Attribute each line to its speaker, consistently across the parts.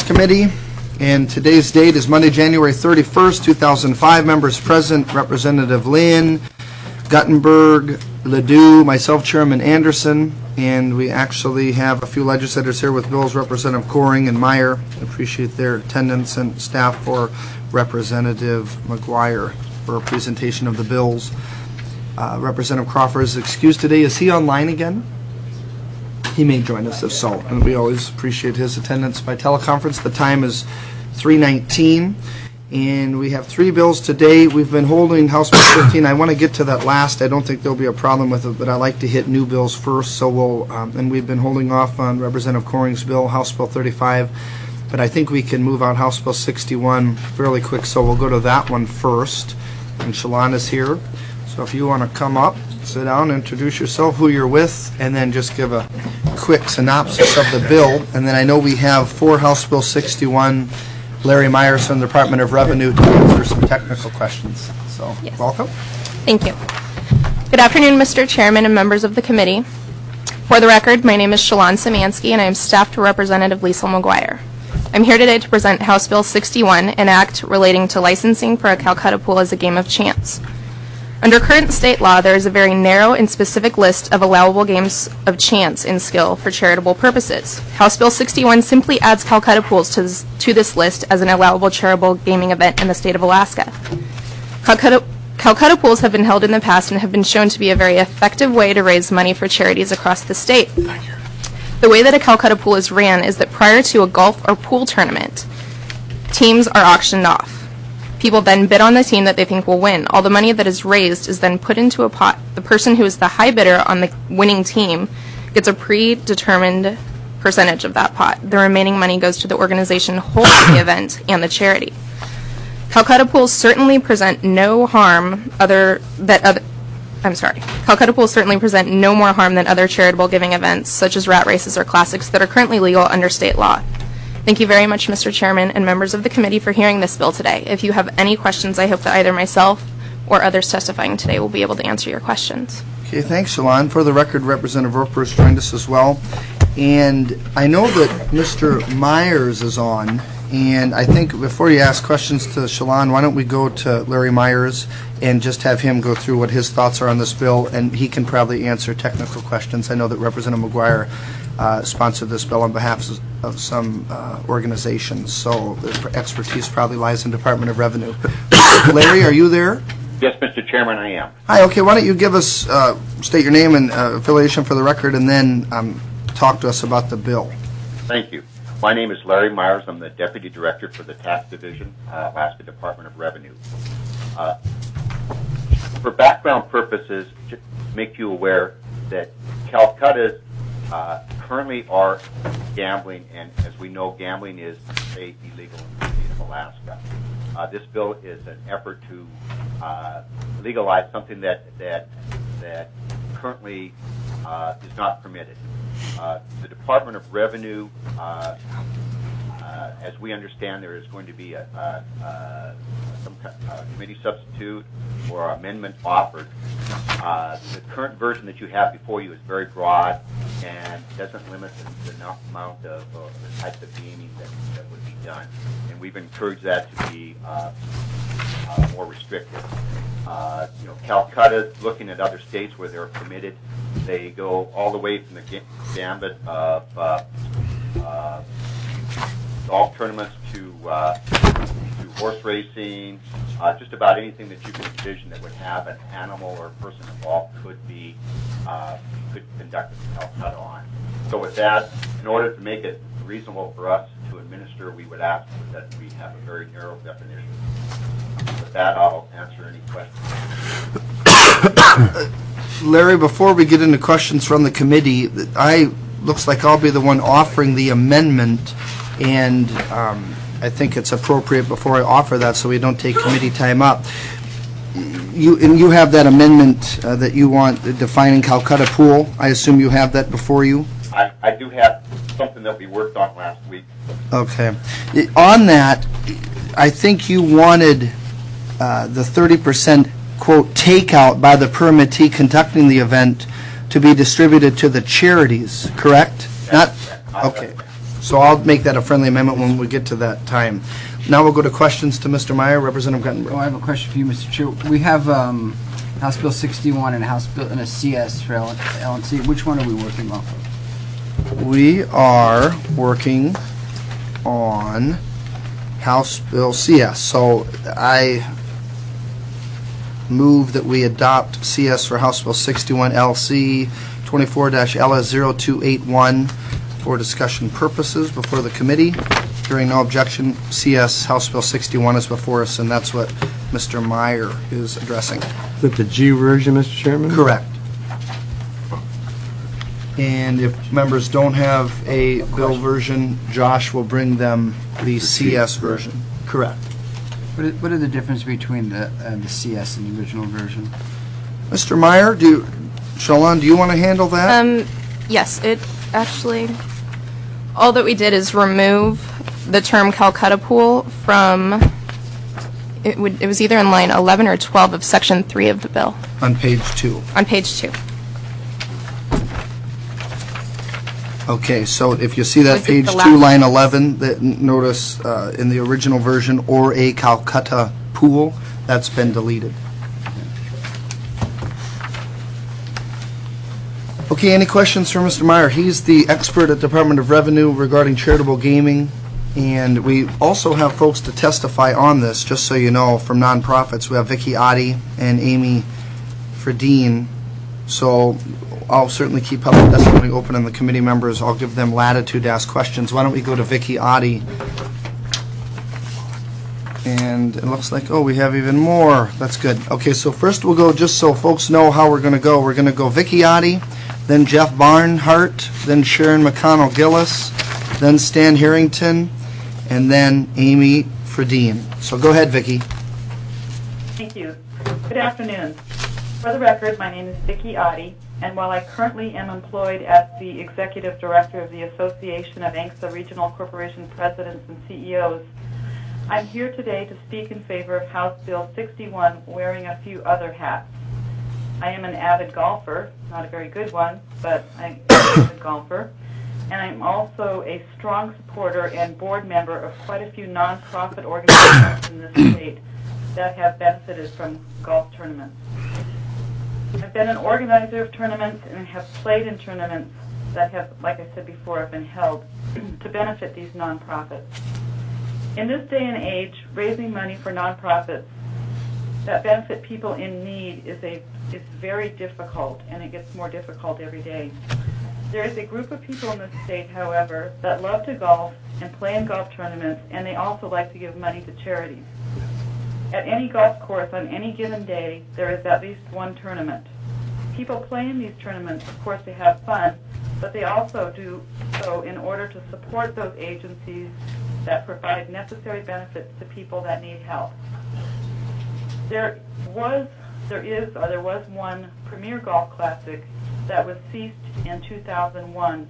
Speaker 1: Committee, and today's date is Monday, January 31st, 2005. Members present, Representative Lynn, Guttenberg, Ledoux, myself, Chairman Anderson, and we actually have a few legislators here with bills, Representative Coring and Meyer. Appreciate their attendance, and staff for Representative McGuire for a presentation of the bills. Representative Crawford is excused today. Is he online again? He may join us if so, and we always appreciate his attendance by teleconference. The time is 3:19, and we have three bills today. We've been holding House Bill 15. I want to get to that last. I don't think there'll be a problem with it, but I like to hit new bills first. So we'll, and we've been holding off on Representative Coring's bill, House Bill 35, but I think we can move out House Bill 61 fairly quick. So we'll go to that one first. And Shalon is here, so if you want to come up, sit down, introduce yourself, who you're with, and then just give a quick synopsis of the bill. And then I know we have for House Bill 61, Larry Myers from the Department of Revenue to answer some technical questions. So, yes. Welcome.
Speaker 2: Thank you. Good afternoon, Mr. Chairman and members of the committee. For the record, my name is Shalon Samansky, and I am staff to Representative Liesl McGuire. I'm here today to present House Bill 61, an act relating to licensing for a Calcutta pool as a game of chance. Under current state law, there is a very narrow and specific list of allowable games of chance and skill for charitable purposes. House Bill 61 simply adds Calcutta pools to this list as an allowable charitable gaming event in the state of Alaska. Calcutta pools have been held in the past and have been shown to be a very effective way to raise money for charities across the state. The way that a Calcutta pool is ran is that prior to a golf or pool tournament, teams are auctioned off. People then bid on the team that they think will win. All the money that is raised is then put into a pot. The person who is the high bidder on the winning team gets a predetermined percentage of that pot. The remaining money goes to the organization holding the event and the charity. Calcutta pools certainly present no harm Calcutta pools certainly present no more harm than other charitable giving events, such as rat races or classics, that are currently legal under state law. Thank you very much, Mr. Chairman and members of the committee, for hearing this bill today. If you have any questions, I hope that either myself or others testifying today will be able to answer your questions.
Speaker 1: Okay, thanks, Shalon. For the record, Representative Roper has joined us as well. And I know that Mr. Myers is on, and I think before you ask questions to Shalon, why don't we go to Larry Myers and just have him go through what his thoughts are on this bill, and he can probably answer technical questions. I know that Representative McGuire sponsored this bill on behalf of some organizations, so the expertise probably lies in Department of Revenue. Larry, are you there?
Speaker 3: Yes, Mr. Chairman, I am.
Speaker 1: Hi, okay, why don't you give us, state your name and affiliation for the record, and then talk to us about the bill.
Speaker 3: Thank you. My name is Larry Myers. I'm the Deputy Director for the Tax Division, Alaska Department of Revenue. For background purposes, just to make you aware that Calcuttas currently are gambling, and as we know, gambling is illegal in the state of Alaska. This bill is an effort to legalize something that currently is not permitted. The Department of Revenue, as we understand, there is going to be some committee substitute or amendment offered. The current version that you have before you is very broad and doesn't limit the amount of the types of gaming that would be done. And we've encouraged that to be more restrictive. Calcutta, looking at other states where they're permitted, they go all the way from the gambit of golf tournaments to horse racing. Just about anything that you can envision that would have an animal or a person involved could conduct a Calcutta on. So with that, in order to make it reasonable for us to administer, we would ask that we have a very narrow definition. With that, I'll answer any questions.
Speaker 1: Larry, before we get into questions from the committee, looks like I'll be the one offering the amendment, and I think it's appropriate before I offer that so we don't take committee time up. You have that amendment that you want defining Calcutta pool. I assume you have that before you?
Speaker 3: I do have something that we worked on last week.
Speaker 1: Okay. On that, I think you wanted the 30% quote takeout by the permittee conducting the event to be distributed to the charities, correct?
Speaker 3: Not okay.
Speaker 1: So I'll make that a friendly amendment when we get to that time. Now we'll go to questions to Mr. Meyer, Representative Guttenberg.
Speaker 4: Oh, I have a question for you, Mr. Chair. We have House Bill 61 and House Bill and a CS for LNC. Which one are we working off of?
Speaker 1: We are working on House Bill CS. So I move that we adopt CS for House Bill 61 LC 24-LS0281 for discussion purposes before the committee. Hearing no objection, CS House Bill 61 is before us, and that's what Mr. Meyer is addressing.
Speaker 5: Is that the G version, Mr. Chairman?
Speaker 1: Correct. And if members don't have a bill version, Josh will bring them the CS version. Correct.
Speaker 4: What are the difference between the CS and the original version?
Speaker 1: Mr. Meyer, Shalon, do you want to handle that?
Speaker 2: Yes, it actually, all that we did is remove the term Calcutta Pool from, it was either in line 11 or 12 of Section 3 of the bill.
Speaker 1: On page 2.
Speaker 2: On page 2.
Speaker 1: Okay, so if you see that
Speaker 2: Was it
Speaker 1: page
Speaker 2: the
Speaker 1: 2,
Speaker 2: last-
Speaker 1: line 11, that notice in the original version, or a Calcutta pool, that's been deleted. Okay, any questions for Mr. Meyer? He's the expert at Department of Revenue regarding charitable gaming, and we also have folks to testify on this, just so you know, from nonprofits. We have Vicki Oddie and Amy Fredine, so I'll certainly keep public testimony open, and the committee members, I'll give them latitude to ask questions. Why don't we go to Vicki Oddie? And it looks like, oh, we have even more. That's good. Okay, so first we'll go, just so folks know how we're going to go. We're going to go Vicki Oddie, then Jeff Barnhart, then Sharon McConnell Gillis, then Stan Harrington, and then Amy Fredine. So go ahead, Vicki.
Speaker 6: Thank you. Good afternoon. For the record, my name is Vicki Oddie, and while I currently am employed as the Executive Director of the Association of ANCSA Regional Corporation Presidents and CEOs, I'm here today to speak in favor of House Bill 61, wearing a few other hats. I am an avid golfer, not a very good one, but I'm an avid golfer, and I'm also a strong supporter and board member of quite a few nonprofit organizations in this state that have benefited from golf tournaments. I've been an organizer of tournaments and have played in tournaments that have, like I said before, have been held to benefit these nonprofits. In this day and age, raising money for nonprofits that benefit people in need is very difficult, and it gets more difficult every day. There is a group of people in this state, however, that love to golf and play in golf tournaments, and they also like to give money to charities. At any golf course on any given day, there is at least one tournament. People play in these tournaments, of course, to have fun, but they also do so in order to support those agencies that provide necessary benefits to people that need help. There was one Premier Golf Classic that was ceased in 2001.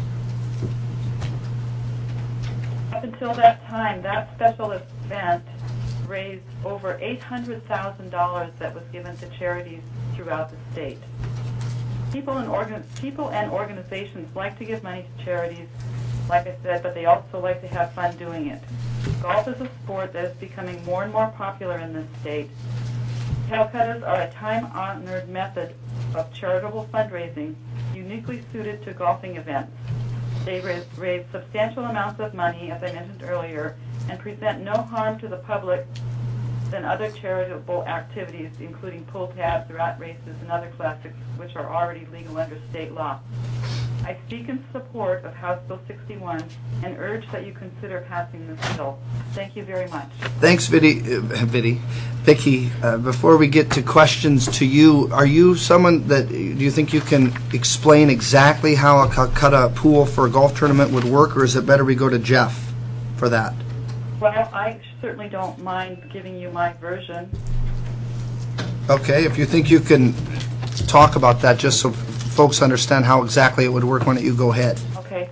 Speaker 6: Up until that time, that special event raised over $800,000 that was given to charities throughout the state. People and organizations like to give money to charities, like I said, but they also like to have fun doing it. Golf is a sport that is becoming more and more popular in this state. Calcuttas are a time-honored method of charitable fundraising uniquely suited to golfing events. They raise substantial amounts of money, as I mentioned earlier, and present no harm to the public than other charitable activities, including pull tabs, rat races, and other classics, which are already legal under state law. I speak in support of House Bill 61 and urge that you consider passing this bill. Thank you very much.
Speaker 1: Thanks, Vicki. Before we get to questions to you, are you someone that, do you think you can explain exactly how a Calcutta pool for a golf tournament would work, or is it better we go to Jeff for that?
Speaker 6: Well, I certainly don't mind giving you my version.
Speaker 1: Okay, if you think you can talk about that just so folks understand how exactly it would work, why don't you go ahead?
Speaker 6: Okay.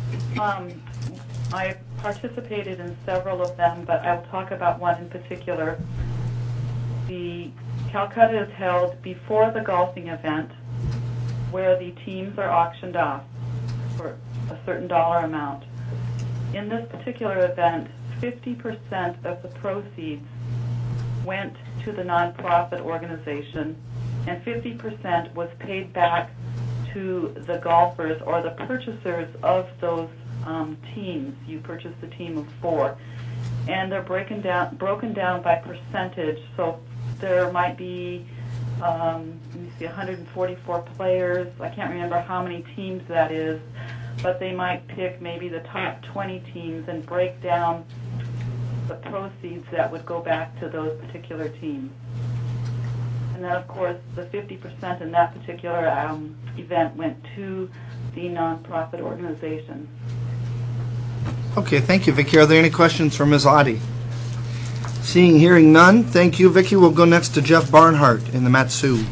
Speaker 6: I participated in several of them, but I will talk about one in particular. The Calcutta is held before the golfing event, where the teams are auctioned off for a certain dollar amount. In this particular event, 50% of the proceeds went to the nonprofit organization, and 50% was paid back to the golfers or the purchasers of those teams. You purchased a team of 4, and they're broken down by percentage. So there might be, let me see, 144 players. I can't remember how many teams that is, but they might pick maybe the top 20 teams and break down the proceeds that would go back to those particular teams. And then, of course, the 50% in that particular event went to the nonprofit organization.
Speaker 1: Okay, thank you, Vicki. Are there any questions for Ms. Audi? Seeing, hearing none, thank you, Vicki. We'll go next to Jeff Barnhart in the Matsu.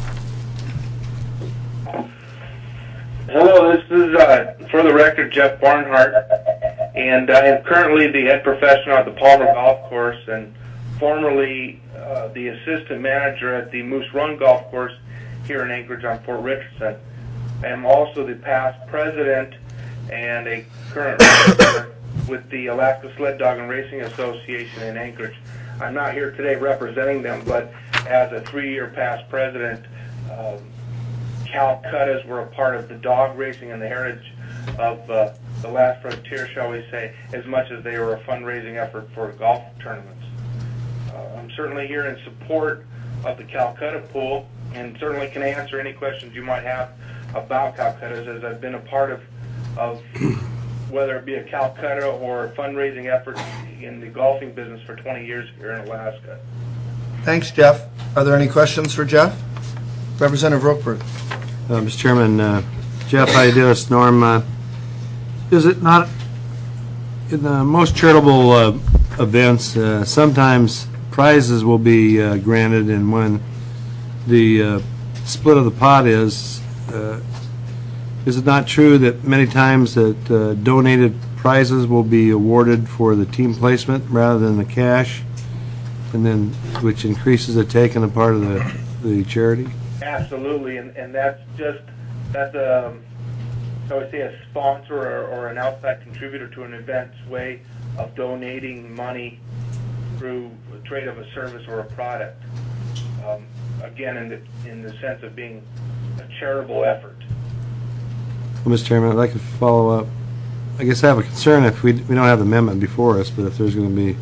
Speaker 7: Hello, this is, for the record, Jeff Barnhart, and I am currently the head professional at the Palmer Golf Course and formerly the assistant manager at the Moose Run Golf Course here in Anchorage on Fort Richardson. I am also the past president and a current representative with the Alaska Sled Dog and Racing Association in Anchorage. I'm not here today representing them, but as a 3-year past president, Calcuttas were a part of the dog racing and the heritage of the last frontier, shall we say, as much as they were a fundraising effort for golf tournaments. I'm certainly here in support of the Calcutta pool and certainly can answer any questions you might have about Calcuttas, as I've been a part of whether it be a Calcutta or fundraising efforts in the golfing business for 20 years here in Alaska.
Speaker 1: Thanks, Jeff. Are there any questions for Jeff? Representative Rokeberg.
Speaker 5: Mr. Chairman, Jeff, how you doing? It's Norm. Is it not, in the most charitable events, sometimes prizes will be granted, and when the split of the pot is it not true that many times that donated prizes will be awarded for the team placement rather than the cash, and then which increases the take on the part of the charity?
Speaker 7: Absolutely, and that's a, I would say, a sponsor or an outside contributor to an event's way of donating money through a trade of a service or a product. Again, in the sense of being a charitable effort.
Speaker 5: Well, Mr. Chairman, I'd like to follow up. I guess I have a concern if we don't have the amendment before us, but if there's going to be,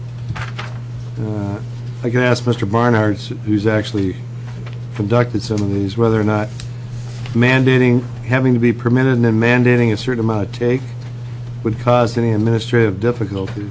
Speaker 5: I could ask Mr. Barnhart, who's actually conducted some of these, whether or not having to be permitted and then mandating a certain amount of take would cause any administrative difficulties.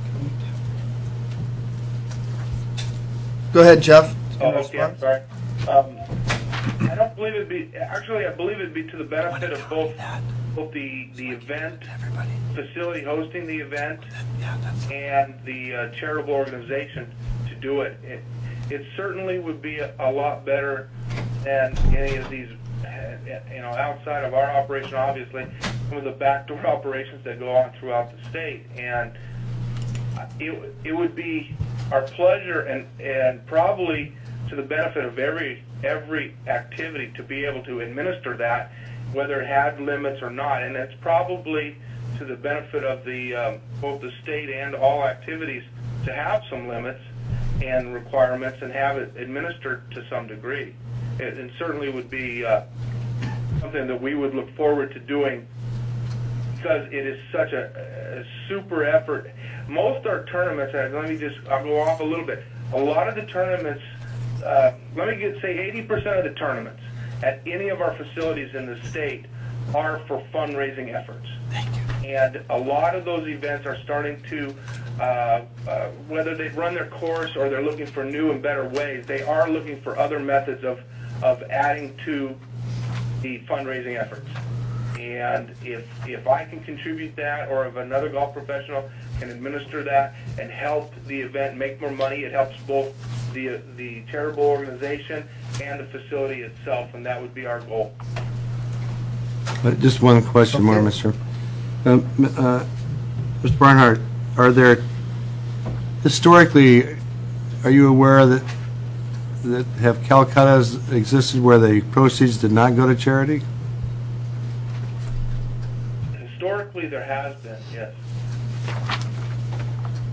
Speaker 1: Go ahead, Jeff.
Speaker 7: Oh, okay, I'm sorry. I don't believe it'd be, actually I believe it'd be to the benefit of both the event, facility hosting the event, and the charitable organization to do it. It certainly would be a lot better than any of these, outside of our operation, obviously, some of the backdoor operations that go on throughout the state. And it would be our pleasure and probably to the benefit of every activity to be able to administer that, whether it had limits or not. And it's probably to the benefit of both the state and all activities to have some limits and requirements and have it administered to some degree. It certainly would be something that we would look forward to doing, because it is such a super effort. Most our tournaments, I'll go off a little bit. A lot of the tournaments, say 80% of the tournaments at any of our facilities in the state are for fundraising efforts. Thank you. And a lot of those events are starting to, whether they've run their course or they're looking for new and better ways, they are looking for other methods of adding to the fundraising efforts. And if I can contribute that, or if another golf professional can administer that and help the event make more money, it helps both the charitable organization and the facility itself, and that would be our goal.
Speaker 5: Just one question more, Mr. Mr. Barnhart, historically, are you aware that have Calcuttas existed where the proceeds did not go to charity?
Speaker 7: Historically, there has been, yes.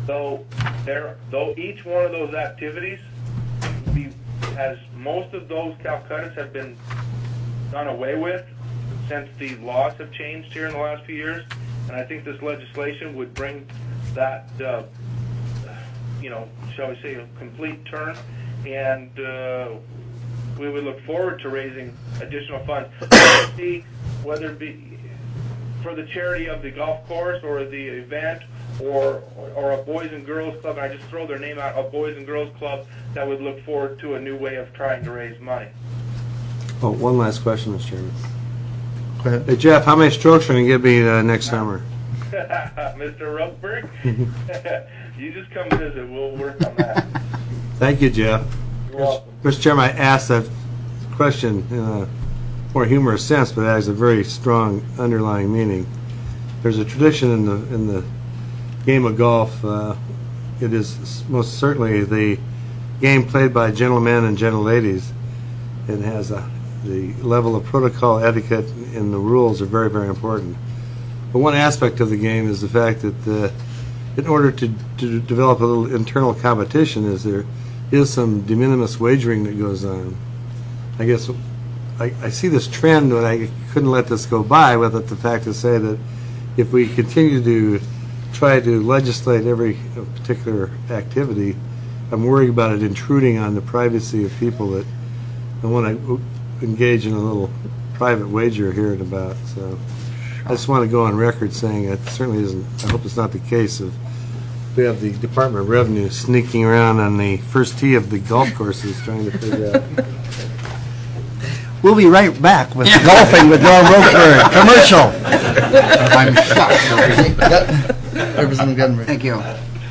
Speaker 7: though each one of those activities has most of those Calcuttas have been done away with since the laws have changed here in the last few years, and I think this legislation would bring that, shall we say, a complete turn, and we would look forward to raising additional funds, whether it be for the charity of the golf course or the event or a Boys and Girls Club, and I just throw their name out, a Boys and Girls Club that would look forward to a new way of trying to raise money.
Speaker 5: Oh, one last question, Mr. Chairman.
Speaker 1: Go ahead.
Speaker 5: Hey, Jeff, how many strokes are you going to give me next summer?
Speaker 7: Mr. Roseberg, you just come visit. We'll work on that.
Speaker 5: Thank you, Jeff.
Speaker 7: You're welcome.
Speaker 5: Mr. Chairman, I asked that question in a more humorous sense, but it has a very strong underlying meaning. There's a tradition in the game of golf. It is most certainly the game played by gentlemen and gentleladies. It has the level of protocol, etiquette, and the rules are very, very important. But one aspect of the game is the fact that in order to develop a little internal competition, there is some de minimis wagering that goes on. I guess I see this trend, but I couldn't let this go by without the fact to say that if we continue to try to legislate every particular activity, I'm worried about it intruding on the privacy of people that want to engage in a little private wager here and about. So I just want to go on record saying it certainly isn't, I hope it's not the case of we have the Department of Revenue sneaking around on the first tee of the golf courses trying to figure out.
Speaker 1: We'll be right back with Golfing with Norm Roseberg. Commercial.
Speaker 4: I'm shocked.
Speaker 1: Representative Guttenberg.
Speaker 4: Thank you.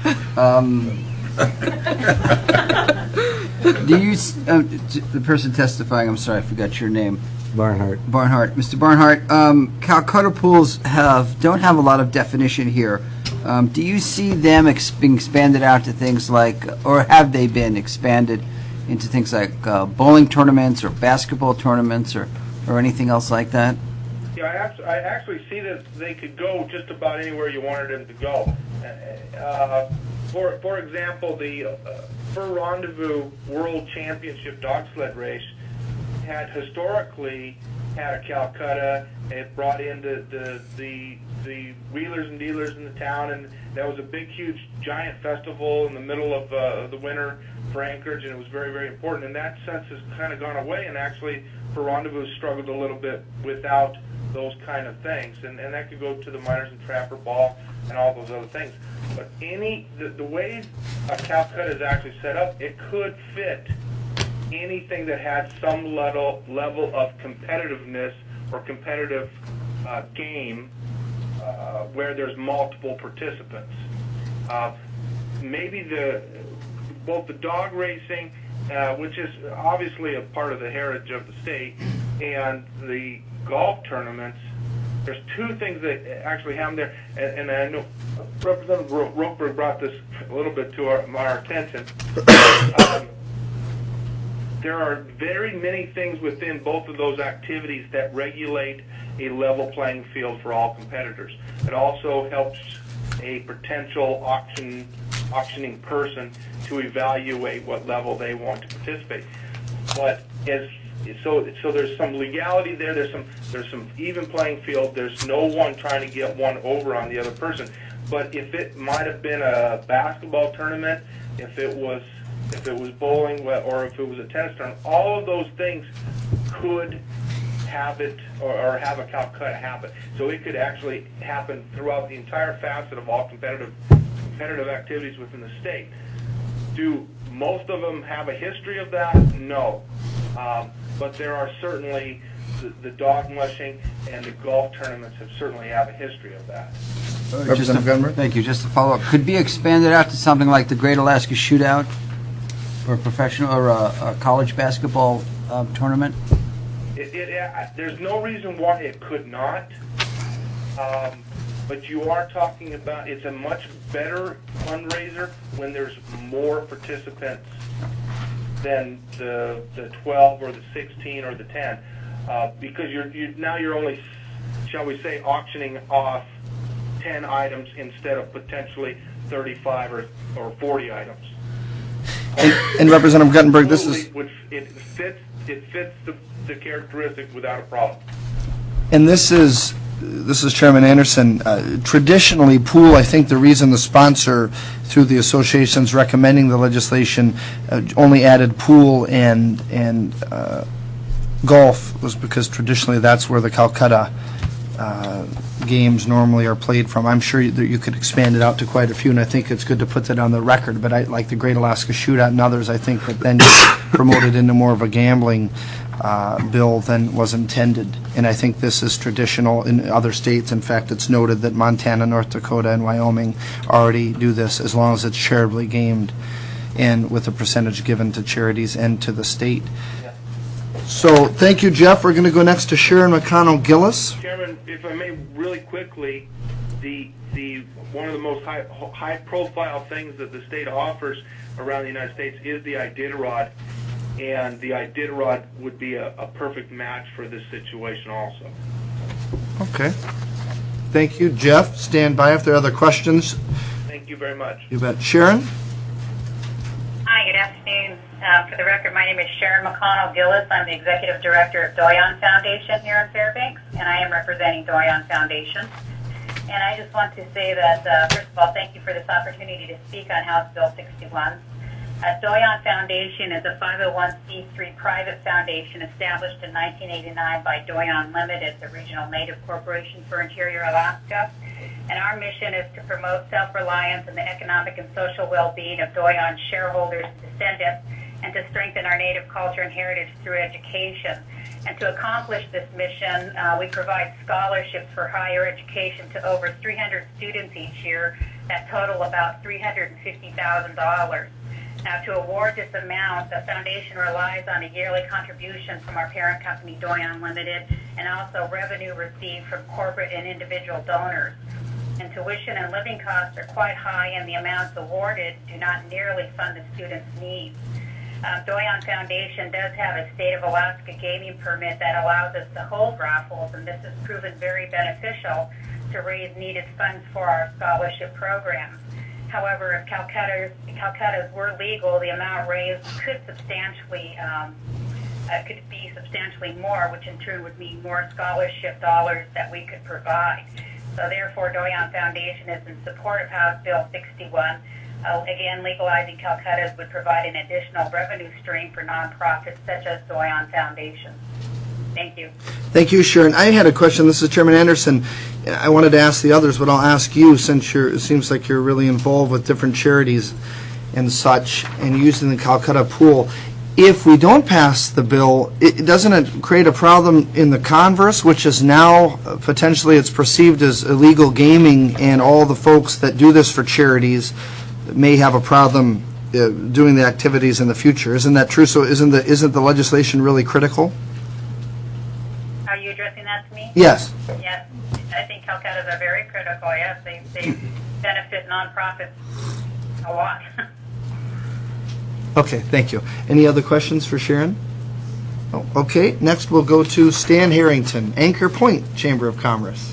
Speaker 4: Do you, the person testifying, I'm sorry, I forgot your name.
Speaker 5: Barnhart.
Speaker 4: Mr. Barnhart, Calcutta pools don't have a lot of definition here. Do you see them being expanded out to things like, or have they been expanded into things like bowling tournaments or basketball tournaments or anything else like that?
Speaker 7: Yeah, I actually see that they could go just about anywhere you wanted them to go. For example, the Fur Rendezvous World Championship dog sled race had historically had a Calcutta. It brought in the wheelers and dealers in the town, and that was a big, huge, giant festival in the middle of the winter for Anchorage, and it was very, very important. And that sense has kind of gone away, and actually for Rendezvous struggled a little bit without those kind of things, and that could go to the Miners and Trapper Ball and all those other things. But the way a Calcutta is actually set up, it could fit anything that had some level of competitiveness or competitive game where there's multiple participants. Maybe both the dog racing, which is obviously a part of the heritage of the state, and the golf tournaments, there's two things that actually happen there, and I know Representative Roseberg brought this a little bit to our attention. There are very many things within both of those activities that regulate a level playing field for all competitors. It also helps a potential auctioning person to evaluate what level they want to participate. But so there's some legality there. There's some even playing field. There's no one trying to get one over on the other person. But if it might have been a basketball tournament, if it was bowling, or if it was a tennis tournament, all of those things could have it or have a Calcutta happen. So it could actually happen throughout the entire facet of all competitive activities within the state. Do most of them have a history of that? No. But there are certainly the dog mushing and the golf tournaments certainly have a history of that.
Speaker 1: Representative Guttenberg?
Speaker 4: Thank you. Just to follow up, could be expanded out to something like the Great Alaska Shootout, or a professional or a college basketball tournament?
Speaker 7: There's no reason why it could not. But you are talking about, it's a much better fundraiser when there's more participants than the 12 or the 16 or the 10, because you're only, shall we say, auctioning off 10 items instead of potentially 35 or 40 items.
Speaker 1: And Representative Guttenberg, this is...
Speaker 7: It fits the characteristic without a problem.
Speaker 1: And this is Chairman Anderson. Traditionally, pool, I think the reason the sponsor, through the associations recommending the legislation, only added pool and golf was because traditionally that's where the Calcutta games normally are played from. I'm sure that you could expand it out to quite a few, and I think it's good to put that on the record. But I like the Great Alaska Shootout and others, I think that then promoted into more of a gambling bill than was intended. And I think this is traditional in other states. In fact, it's noted that Montana, North Dakota, and Wyoming already do this as long as it's charitably gamed and with a percentage given to charities and to the state. So thank you, Jeff. We're going to go next to Sharon McConnell Gillis.
Speaker 7: Chairman, if I may, really quickly, the one of the most high-profile things that the state offers around the United States is the Iditarod, and the Iditarod would be a perfect match for this situation also.
Speaker 1: Okay. Thank you, Jeff. Stand by if there are other questions.
Speaker 7: Thank you very much.
Speaker 1: You bet. Sharon?
Speaker 8: Hi, good afternoon. For the record, my name is Sharon McConnell Gillis. I'm the Executive Director of Doyon Foundation here in Fairbanks, and I am representing Doyon Foundation. And I just want to say that, first of all, thank you for this opportunity to speak on House Bill 61. Doyon Foundation is a 501c3 private foundation established in 1989 by Doyon Limited, the regional native corporation for Interior Alaska. And our mission is to promote self-reliance and the economic and social well-being of Doyon shareholders and descendants, and to strengthen our native culture and heritage through education. And to accomplish this mission, we provide scholarships for higher education to over 300 students each year that total about $350,000. Now, to award this amount, the foundation relies on a yearly contribution from our parent company, Doyon Limited, and also revenue received from corporate and individual donors. And tuition and living costs are quite high, and the amounts awarded do not nearly fund the students' needs. Doyon Foundation does have a State of Alaska gaming permit that allows us to hold raffles, and this has proven very beneficial to raise needed funds for our scholarship programs. However, if Calcuttas were legal, the amount raised could be substantially more, which in turn would mean more scholarship dollars that we could provide. So therefore, Doyon Foundation is in support of House Bill 61. Again, legalizing Calcuttas would provide an additional revenue stream for nonprofits such as Doyon Foundation. Thank you.
Speaker 1: Thank you, Sharon. I had a question. This is Chairman Anderson. I wanted to ask the others, but I'll ask you since it seems like you're really involved with different charities and such and using the Calcutta pool. If we don't pass the bill, doesn't it create a problem in the converse, which is now potentially it's perceived as illegal gaming, and all the folks that do this for charities may have a problem doing the activities in the future? Isn't that true? So isn't the legislation really critical?
Speaker 8: Are you addressing that to me?
Speaker 1: Yes.
Speaker 8: Yes. I think Calcuttas are very critical. Yes, they benefit nonprofits a lot.
Speaker 1: Okay, thank you. Any other questions for Sharon? Oh, okay, next we'll go to Stan Harrington, Anchor Point Chamber of Commerce.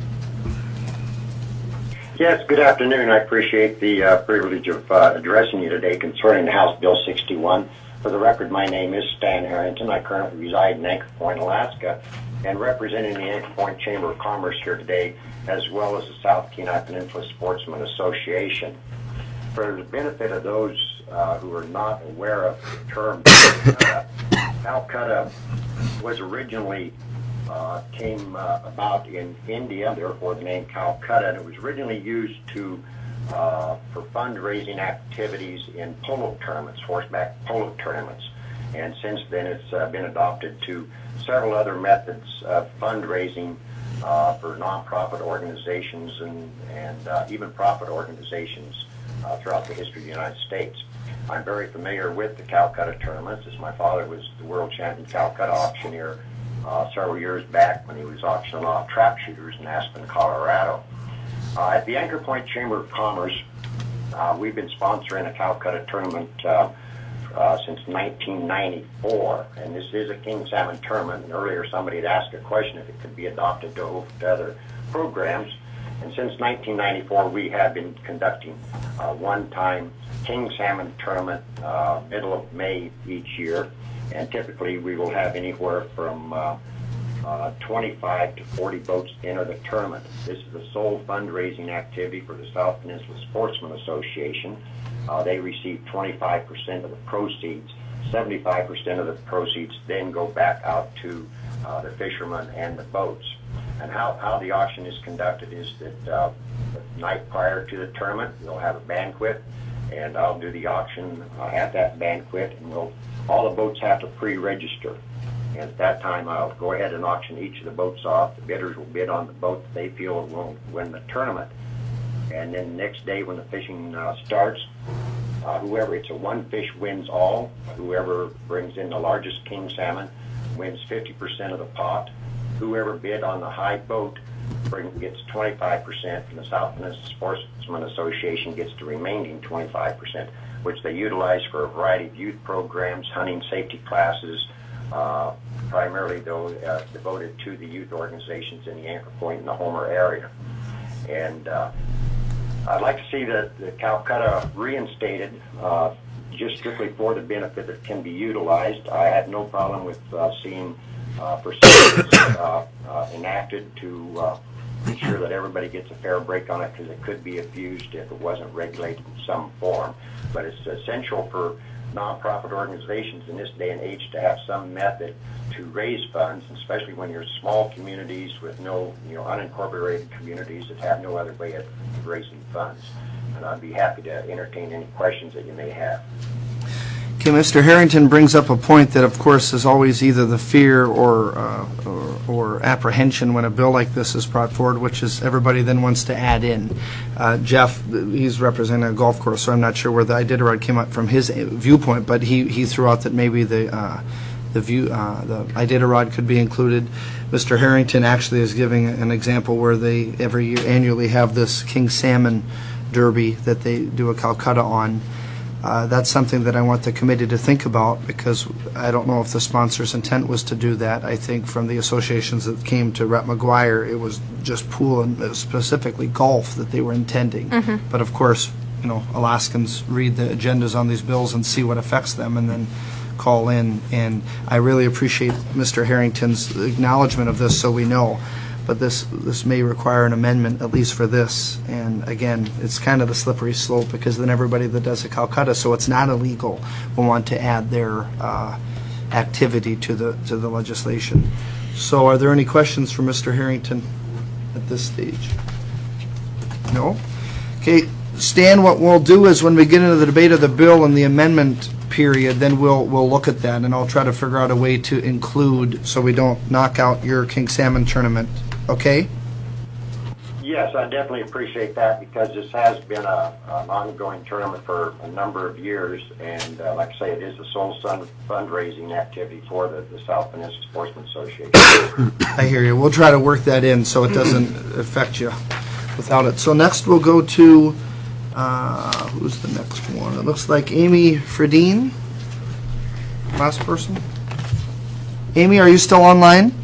Speaker 9: Yes, good afternoon. I appreciate the privilege of addressing you today concerning House Bill 61. For the record, my name is Stan Harrington. I currently reside in Anchor Point, Alaska, and representing the Anchor Point Chamber of Commerce here today, as well as the South Kenai Peninsula Sportsman Association. For the benefit of those who are not aware of the term, Calcutta was originally came about in India, therefore the name Calcutta, and it was originally used for fundraising activities in polo tournaments, horseback polo tournaments. And since then it's been adopted to several other methods of fundraising for nonprofit organizations and even profit organizations throughout the history of the United States. I'm very familiar with the Calcutta tournaments, as my father was the world champion Calcutta auctioneer several years back when he was auctioning off trap shooters in Aspen, Colorado. At the Anchor Point Chamber of Commerce, we've been sponsoring a Calcutta tournament since 1994, and this is a king salmon tournament. And earlier somebody had asked a question if it could be adopted to other programs, And since 1994, we have been conducting one-time king salmon tournament middle of May each year. And typically we will have anywhere from 25 to 40 boats enter the tournament. This is the sole fundraising activity for the South Peninsula Sportsman Association. They receive 25% of the proceeds. 75% of the proceeds then go back out to the fishermen and the boats. And how the auction is conducted is that the night prior to the tournament, we'll have a banquet, and I'll do the auction at that banquet, and all the boats have to pre-register. And at that time, I'll go ahead and auction each of the boats off. The bidders will bid on the boat that they feel will win the tournament. And then the next day when the fishing starts, whoever, it's a one fish wins all. Whoever brings in the largest king salmon wins 50% of the pot. Whoever bid on the high boat gets 25%, and the South Peninsula Sportsman Association gets the remaining 25%, which they utilize for a variety of youth programs, hunting safety classes, primarily though devoted to the youth organizations in the Anchor Point and the Homer area. And I'd like to see the Calcutta reinstated, just strictly for the benefit that can be utilized. I had no problem with seeing procedures enacted to ensure that everybody gets a fair break on it, because it could be abused if it wasn't regulated in some form. But it's essential for nonprofit organizations in this day and age to have some method to raise funds, especially when you're small communities with no, unincorporated communities that have no other way of raising funds. And I'd be happy to entertain any questions that you may have.
Speaker 1: Okay, Mr. Harrington brings up a point that, of course, is always either the fear or apprehension when a bill like this is brought forward, which is everybody then wants to add in. Jeff, he's representing a golf course, so I'm not sure where the Iditarod came up from his viewpoint, but he threw out that maybe the Iditarod could be included. Mr. Harrington actually is giving an example where they every year annually have this king salmon derby that they do a Calcutta on. That's something that I want the committee to think about, because I don't know if the sponsor's intent was to do that. I think from the associations that came to Rep. McGuire, it was just pool and specifically golf that they were intending. Mm-hmm. But of course, Alaskans read the agendas on these bills and see what affects them and then call in. And I really appreciate Mr. Harrington's acknowledgement of this, so we know. But this may require an amendment, at least for this. And again, it's kind of the slippery slope, because then everybody that does a Calcutta, so it's not illegal, will want to add their activity to the legislation. So are there any questions for Mr. Harrington at this stage? No? Okay, Stan, what we'll do is when we get into the debate of the bill and the amendment period, then we'll look at that, and I'll try to figure out a way to include so we don't knock out your king salmon tournament. Okay?
Speaker 9: Yes, I definitely appreciate that, because this has been an ongoing tournament for a number of years, and like I say, it is the sole fundraising activity for the South Peninsula Sportsman Association.
Speaker 1: I hear you. We'll try to work that in so it doesn't affect you without it. So next we'll go to, who's the next one? It looks like Amy Fredine. Last person. Amy, are you still online?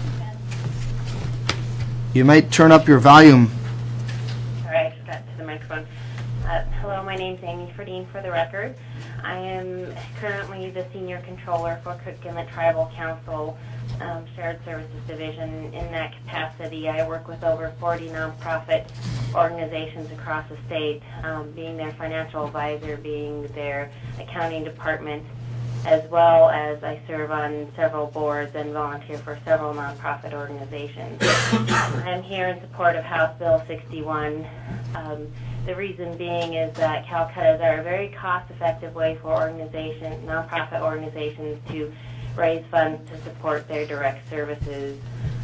Speaker 1: You might turn up your volume.
Speaker 10: Sorry, I just got to the microphone. Hello, my name's Amy Fredine, for the record. I am currently the Senior Controller for Cook Inlet Tribal Council Shared Services Division. In that capacity, I work with over 40 nonprofit organizations across the state, being their financial advisor, being their accounting department, as well as I serve on several boards and volunteer for several nonprofit organizations. I'm here in support of House Bill 61. The reason being is that Calcuttas are a very cost-effective way for nonprofit organizations to raise funds to support their direct services.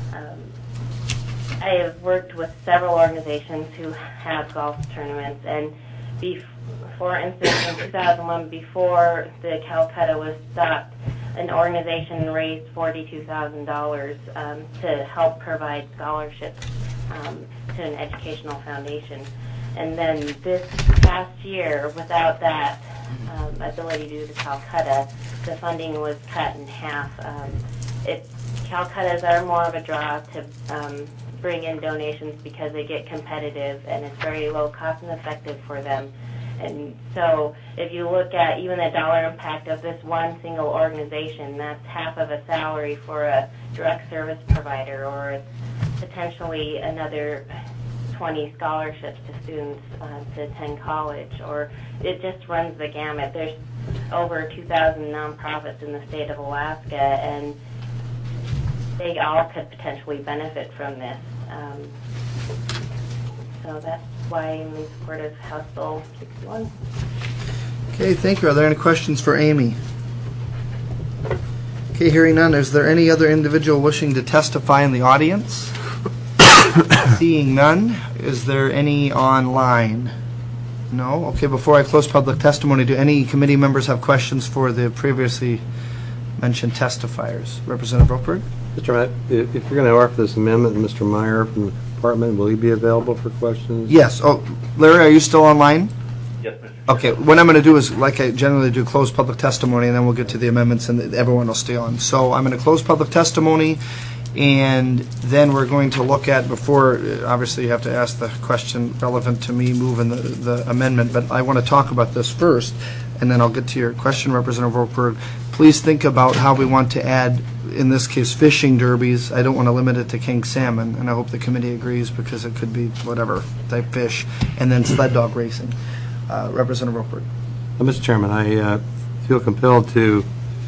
Speaker 10: I have worked with several organizations who have golf tournaments, and for instance, in 2001, before the Calcutta was stopped, an organization raised $42,000 to help provide scholarships to an educational foundation. And then this past year, without that ability to do the Calcutta, the funding was cut in half. Calcuttas are more of a draw to bring in donations because they get competitive and it's very low cost and effective for them. And so if you look at even the dollar impact of this one single organization, that's half of a salary for a direct service provider, or it's potentially another 20 scholarships to students to attend college, or it just runs the gamut. There's over 2,000 nonprofits in the state of Alaska, and they all could potentially benefit from this. So that's why I'm in support of House Bill 61.
Speaker 1: Okay, thank you. Are there any questions for Amy? Okay, hearing none, is there any other individual wishing to testify in the audience? Seeing none, is there any online? No? Okay, before I close public testimony, do any committee members have questions for the previously mentioned testifiers? Representative Ropeberg?
Speaker 5: Mr. Matt, if you're going to offer this amendment, Mr. Meyer from the department, will he be available for questions?
Speaker 1: Yes. Oh, Larry, are you still online?
Speaker 3: Yes, Mr.
Speaker 1: Okay, what I'm going to do is, like I generally do, close public testimony, and then we'll get to the amendments, and everyone will stay on. So I'm going to close public testimony, and then we're going to look at, before, obviously you have to ask the question relevant to me moving the amendment, but I want to talk about this first, and then I'll get to your question, Representative Ropeberg. Please think about how we want to add, in this case, fishing derbies. I don't want to limit it to king salmon, and I hope the committee agrees because it could be whatever type fish, and then sled dog racing. Representative Ropeberg.
Speaker 5: Mr. Chairman, I feel compelled to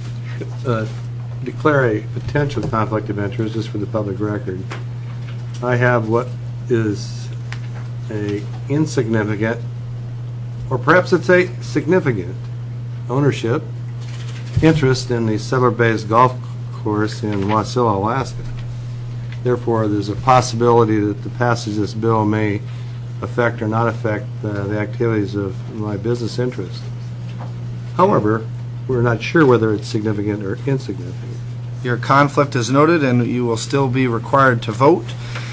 Speaker 5: declare a potential conflict of interest, just for the public record. I have what is a insignificant, or perhaps it's a significant, ownership interest in the Settler-based golf course in Wasilla, Alaska. Therefore, there's a possibility that the passage of this bill may affect or not affect the activities of my business interest. However, we're not sure whether it's significant or insignificant.
Speaker 1: Your conflict is noted, and you will still be required to vote.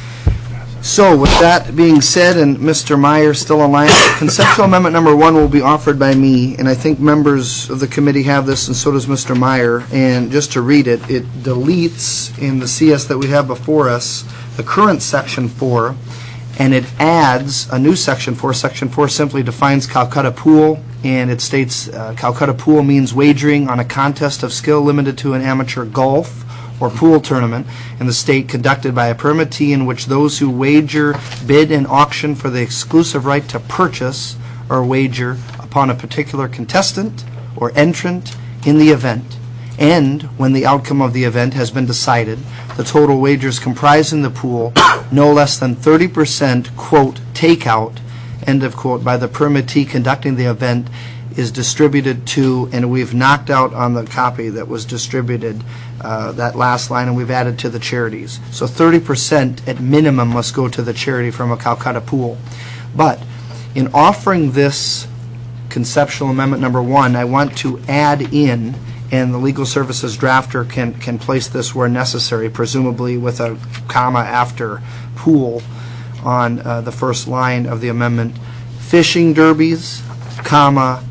Speaker 1: So, with that being said, and Mr. Meyer still online, conceptual amendment number 1 will be offered by me, and I think members of the committee have this, and so does Mr. Meyer. And just to read it, it deletes in the CS that we have before us the current Section 4, and it adds a new Section 4. Section 4 simply defines Calcutta Pool, and it states Calcutta Pool means wagering on a contest of skill limited to an amateur golf or pool tournament in the state conducted by a permittee in which those who wager bid and auction for the exclusive right to purchase or wager upon a particular contestant or entrant in the event. And when the outcome of the event has been decided, the total wagers comprising the pool no less than 30%, quote, takeout, end of quote, by the permittee conducting the event is distributed to, and we've knocked out on the copy that was distributed that last line, and we've added to the charities. So 30% at minimum must go to the charity from a Calcutta Pool. But in offering this conceptual amendment number 1, I want to add in, and the legal services drafter can place this where necessary, presumably with a comma after pool on the first line of the amendment, fishing derbies, comma,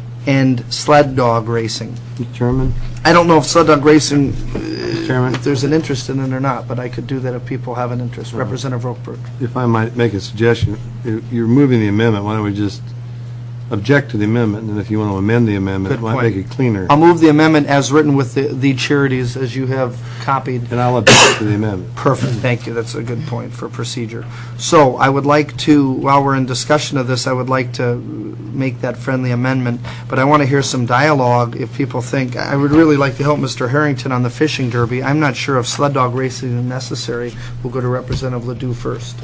Speaker 1: and sled dog racing.
Speaker 5: Mr. Chairman?
Speaker 1: I don't know if sled dog racing,
Speaker 5: Chairman?
Speaker 1: if there's an interest in it or not, but I could do that if people have an interest. Representative Ropeberg.
Speaker 5: If I might make a suggestion, you're moving the amendment, why don't we just object to the amendment, and if you want to amend the amendment,
Speaker 1: Good
Speaker 5: might
Speaker 1: point.
Speaker 5: make it cleaner.
Speaker 1: I'll move the amendment as written with the charities as you have copied.
Speaker 5: And I'll object to the amendment.
Speaker 1: Perfect, thank you. That's a good point for procedure. So I would like to, while we're in discussion of this, I would like to make that friendly amendment, but I want to hear some dialogue if people think, I would really like to help Mr. Harrington on the fishing derby. I'm not sure if sled dog racing is necessary. We'll go to Representative Ledoux first.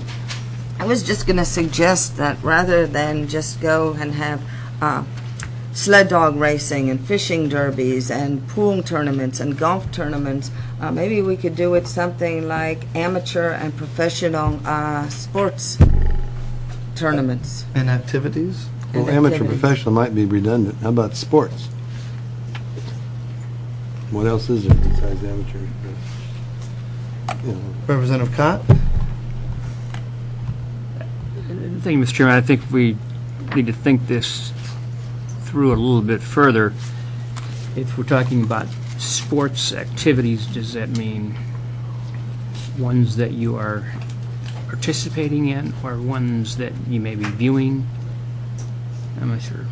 Speaker 11: I was just going to suggest that rather than just go and have sled dog racing and fishing derbies and pool tournaments and golf tournaments, maybe we could do it something like amateur and professional sports tournaments.
Speaker 1: And activities?
Speaker 5: Well, amateur professional might be redundant. How about sports? What else is there besides amateur? You know.
Speaker 1: Representative Cott?
Speaker 12: Thank you, Mr. Chairman. I think we need to think this through a little bit further. If we're talking about sports activities, does that mean ones that you are participating in or ones that you may be viewing? I'm not sure.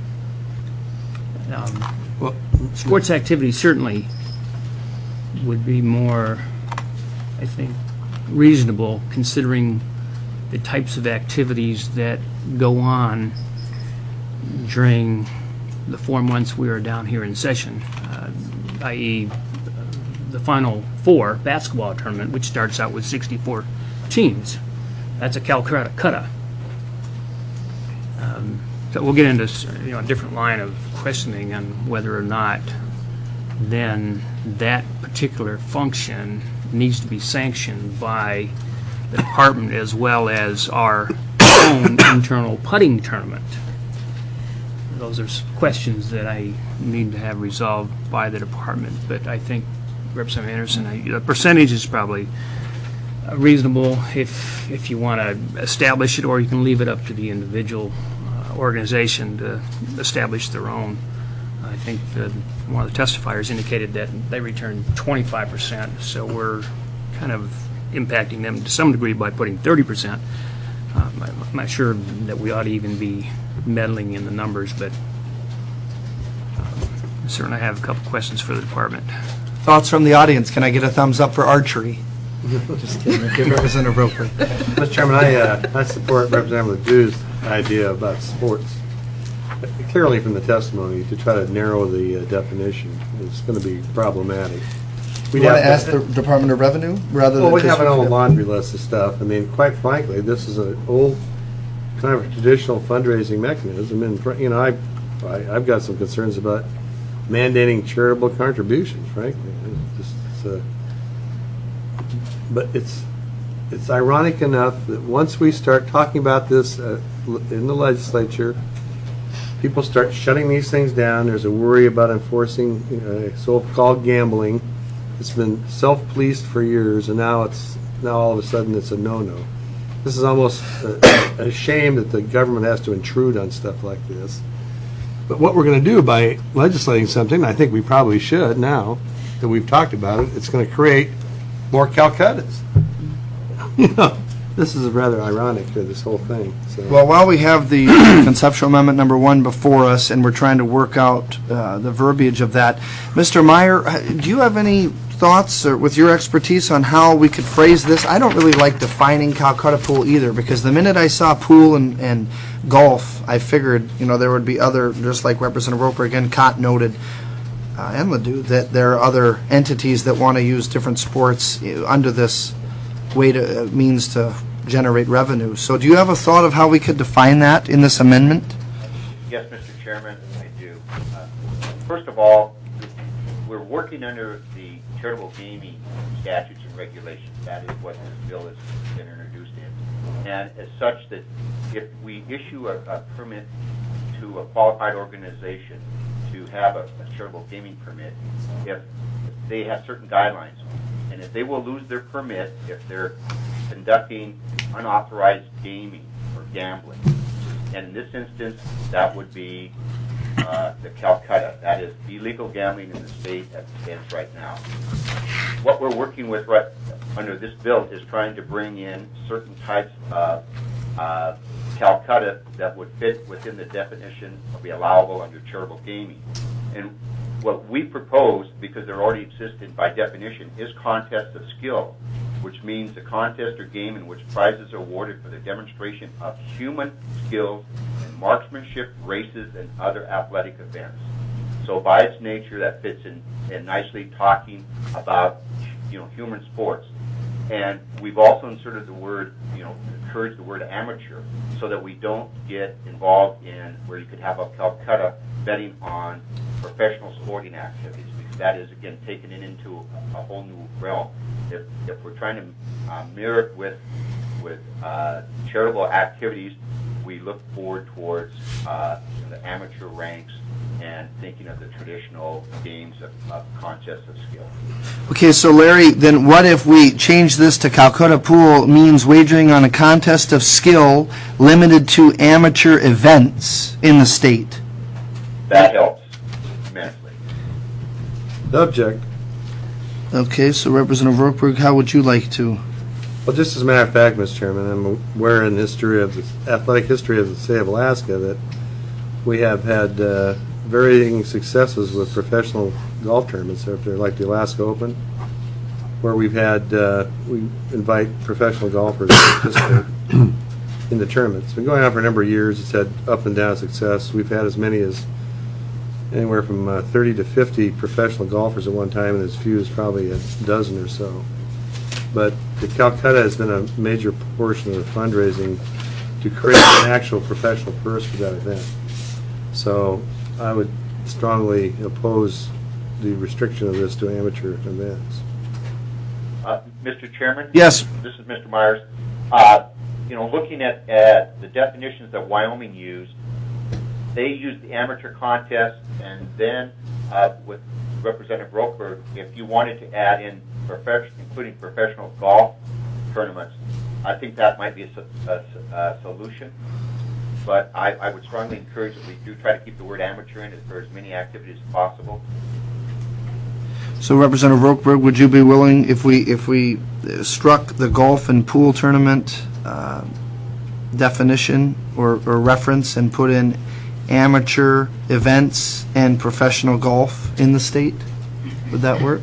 Speaker 5: Well,
Speaker 12: Sports activity certainly would be more, I think, reasonable considering the types of activities that go on during the 4 months we are down here in session, i.e. the Final Four basketball tournament, which starts out with 64 teams. That's a Calcutta. So we'll get into a different line of questioning on whether or not then that particular function needs to be sanctioned by the department as well as our own internal putting tournament. Those are questions that I need to have resolved by the department. But I think, Representative Anderson, the percentage is probably reasonable if you want to establish it, or you can leave it up to the individual organization to establish their own. I think one of the testifiers indicated that they returned 25%, so we're kind of impacting them to some degree by putting 30%. I'm not sure that we ought to even be meddling in the numbers, but I certainly have a couple questions for the department.
Speaker 1: Thoughts from the audience? Can I get a thumbs up for archery? Just kidding. Representative Roper.
Speaker 5: Mr. Chairman, I support Representative Ledoux's idea about sports. Clearly from the testimony, to try to narrow the definition is going to be problematic.
Speaker 1: We want to ask the Department of Revenue rather than...
Speaker 5: Well, we have an old laundry list of stuff. I mean, quite frankly, this is an old kind of a traditional fundraising mechanism, and I've got some concerns about mandating charitable contributions, frankly. But it's ironic enough that once we start talking about this in the legislature, people start shutting these things down. There's a worry about enforcing so-called gambling. It's been self-policed for years, and now all of a sudden it's a no-no. This is almost a shame that the government has to intrude on stuff like this. But what we're going to do by legislating something, I think we probably should now that we've talked about it, it's going to create more Calcuttas. This is rather ironic to this whole thing. So.
Speaker 1: Well, while we have the conceptual amendment number 1 before us, and we're trying to work out the verbiage of that, Mr. Meyer, do you have any thoughts or with your expertise on how we could phrase this? I don't really like defining Calcutta pool either, because the minute I saw pool and golf, I figured there would be other, just like Representative Roper again, Cott noted, and Ledoux, that there are other entities that want to use different sports under this way to means to generate revenue. So do you have a thought of how we could define that in this amendment?
Speaker 3: Yes, Mr. Chairman, I do. First of all, we're working under the charitable gaming statutes and regulations. That is what this bill has been introduced in. And as such, that if we issue a permit to a qualified organization to have a charitable gaming permit, if they have certain guidelines, and if they will lose their permit if they're conducting unauthorized gaming or gambling. And in this instance, that would be the Calcutta. That is illegal gambling in the state as it stands right now. What we're working with right under this bill is trying to bring in certain types of Calcutta that would fit within the definition of the allowable under charitable gaming. And what we propose, because they already exist by definition, is contests of skill, which means a contest or game in which prizes are awarded for the demonstration of human skills in marksmanship, races, and other athletic events. So by its nature, that fits in nicely talking about human sports. And we've also inserted the word, encourage the word amateur, so that we don't get involved in where you could have a Calcutta betting on professional sporting activities, because that is, again, taken into a whole new realm. If we're trying to mirror it with charitable activities, we look forward towards the amateur ranks and thinking of the traditional games of contests of skill.
Speaker 1: Okay, so Larry, then what if we change this to Calcutta pool means wagering on a contest of skill limited to amateur events in the state?
Speaker 3: That helps immensely.
Speaker 5: Object.
Speaker 1: Okay, so Representative Rokeberg, how would you like to?
Speaker 5: Well, just as a matter of fact, Mr. Chairman, I'm aware in history of the athletic history of the state of Alaska that we have had varying successes with professional golf tournaments, like the Alaska Open, where we've had we invite professional golfers to participate in the tournament. It's been going on for a number of years. It's had up and down success. We've had as many as anywhere from 30 to 50 professional golfers at one time, and as few as probably a dozen or so. But the Calcutta has been a major portion of the fundraising to create an actual professional purse for that event. So I would strongly oppose the restriction of this to amateur events.
Speaker 3: Mr. Chairman?
Speaker 1: Yes.
Speaker 3: This is Mr. Myers. Looking at the definitions that Wyoming used, they used the amateur contest, and then with Representative Roker, if you wanted to add in including professional golf tournaments, I think that might be a solution. But I would strongly encourage that we do try to keep the word amateur in for as many activities as possible.
Speaker 1: So, Representative Rokeberg, would you be willing, if we struck the golf and pool tournament definition or reference and put in amateur events and professional golf in the state? Would that work?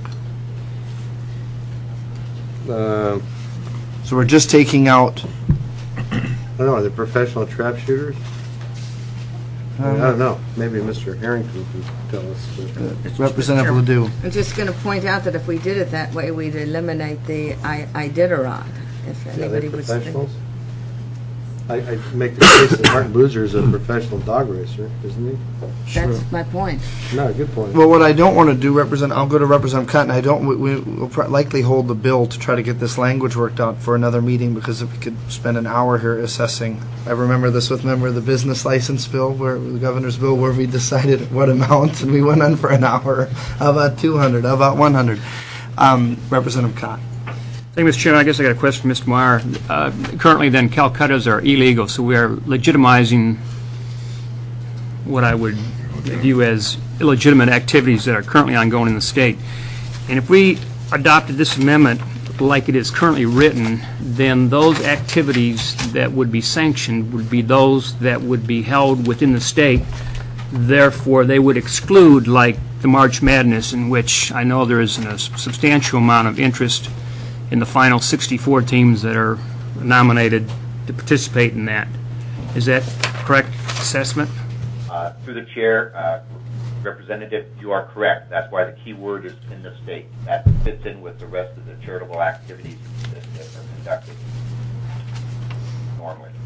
Speaker 1: So we're just taking out...
Speaker 5: I don't know, are they professional trap shooters? I don't know. Maybe Mr. Harrington can tell us.
Speaker 1: Representative Ledoux.
Speaker 11: I'm just going to point out that if we did it that way, we'd eliminate the Iditarod. If anybody was
Speaker 5: professionals? I make the case that Martin Boozer is a professional dog racer, isn't he?
Speaker 11: That's my point.
Speaker 5: No, good point.
Speaker 1: Well, what I don't want to do, I'll go to Representative Cotton. We'll likely hold the bill to try to get this language worked out for another meeting, because if we could spend an hour here assessing. I remember this with the business license bill, where the governor's bill, where we decided what amount, and we went on for an hour. How about 200? How about 100? Representative Cotton.
Speaker 12: Thank you, Mr. Chairman. I guess I got a question for Mr. Meyer. Currently, then, Calcuttas are illegal, so we are legitimizing what I would view as illegitimate activities that are currently ongoing in the state. And if we adopted this amendment like it is currently written, then those activities that would be sanctioned would be those that would be held within the state. Therefore, they would exclude, like the March Madness, in which I know there is a substantial amount of interest in the final 64 teams that are nominated to participate in that. Is that correct assessment?
Speaker 3: Through the chair, Representative, you are correct. That's why the key word is in the state. That fits in with the rest of the charitable activities that are conducted normally.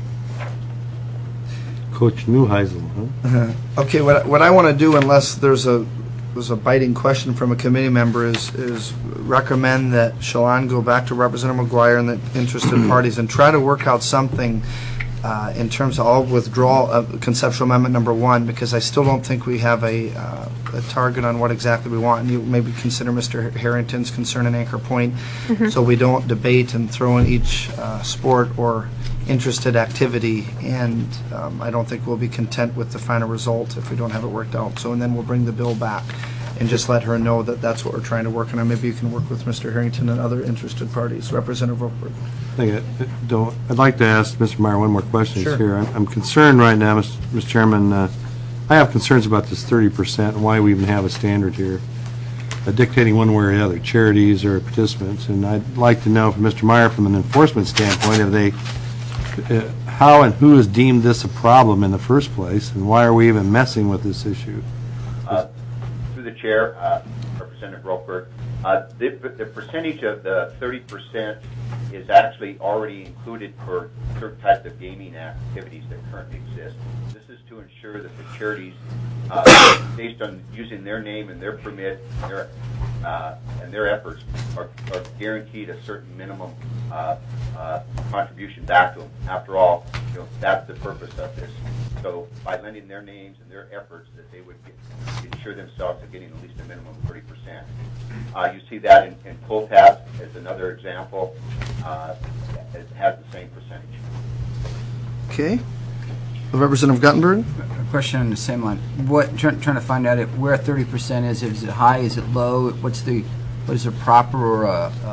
Speaker 5: Coach Neuheisel, huh?
Speaker 1: Okay, what I want to do, unless there's a biting question from a committee member, is recommend that Shalon go back to Representative McGuire and the interested parties and try to work out something in terms of all withdrawal of conceptual amendment number 1, because I still don't think we have a target on what exactly we want. And you maybe consider Mr. Harrington's concern and anchor point, so we don't debate and throw in each sport or interested activity, and I don't think we'll be content with the final result if we don't have it worked out. So, and then we'll bring the bill back and just let her know that that's what we're trying to work on. Maybe you can work with Mr. Harrington and other interested parties. Representative Roper.
Speaker 5: I'd like to ask Mr. Meyer one more question.
Speaker 1: Sure.
Speaker 5: Here. I'm concerned right now, Mr. Chairman. I have concerns about this 30% and why we even have a standard here dictating one way or the other, charities or participants. And I'd like to know from Mr. Meyer, from an enforcement standpoint, how and who has deemed this a problem in the first place, and why are we even messing with this issue?
Speaker 3: Through the chair, Representative Roper, the percentage of the 30% is actually already included for certain types of gaming activities that currently exist. This is to ensure that the charities, based on using their name and their permit and their efforts, are guaranteed a certain minimum contribution back to them. After all, that's the purpose of this. So by lending their names and their efforts, that they would ensure themselves of getting at least a minimum of 30%. You see that in pull tabs as another example. It has the same percentage.
Speaker 1: Okay. Representative Guttenberg?
Speaker 4: A question on the same line. Trying to find out where 30% is. Is it high? Is it low? What is a proper or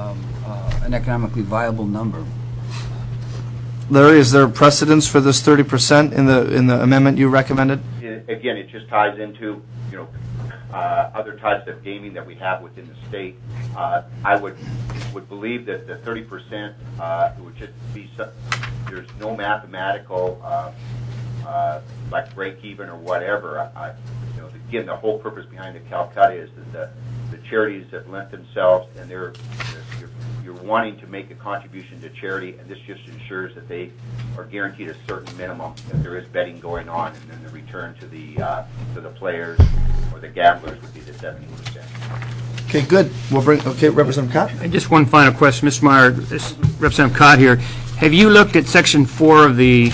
Speaker 4: an economically viable number.
Speaker 1: Larry, is there precedence for this 30% in the amendment you recommended?
Speaker 3: Again, it just ties into, other types of gaming that we have within the state. I would believe that the 30% would just be, there's no mathematical, like break even or whatever. Again, the whole purpose behind the Calcutta is that the charities have lent themselves, and you're wanting to make a contribution to charity, and this just ensures that they are guaranteed a certain minimum if there is betting going on, and then the return to the players or the gamblers would be the 70%.
Speaker 1: Okay, good. Representative Cott?
Speaker 12: And just one final question, Mr. Meyer, Representative Cott here. Have you looked at Section 4 of the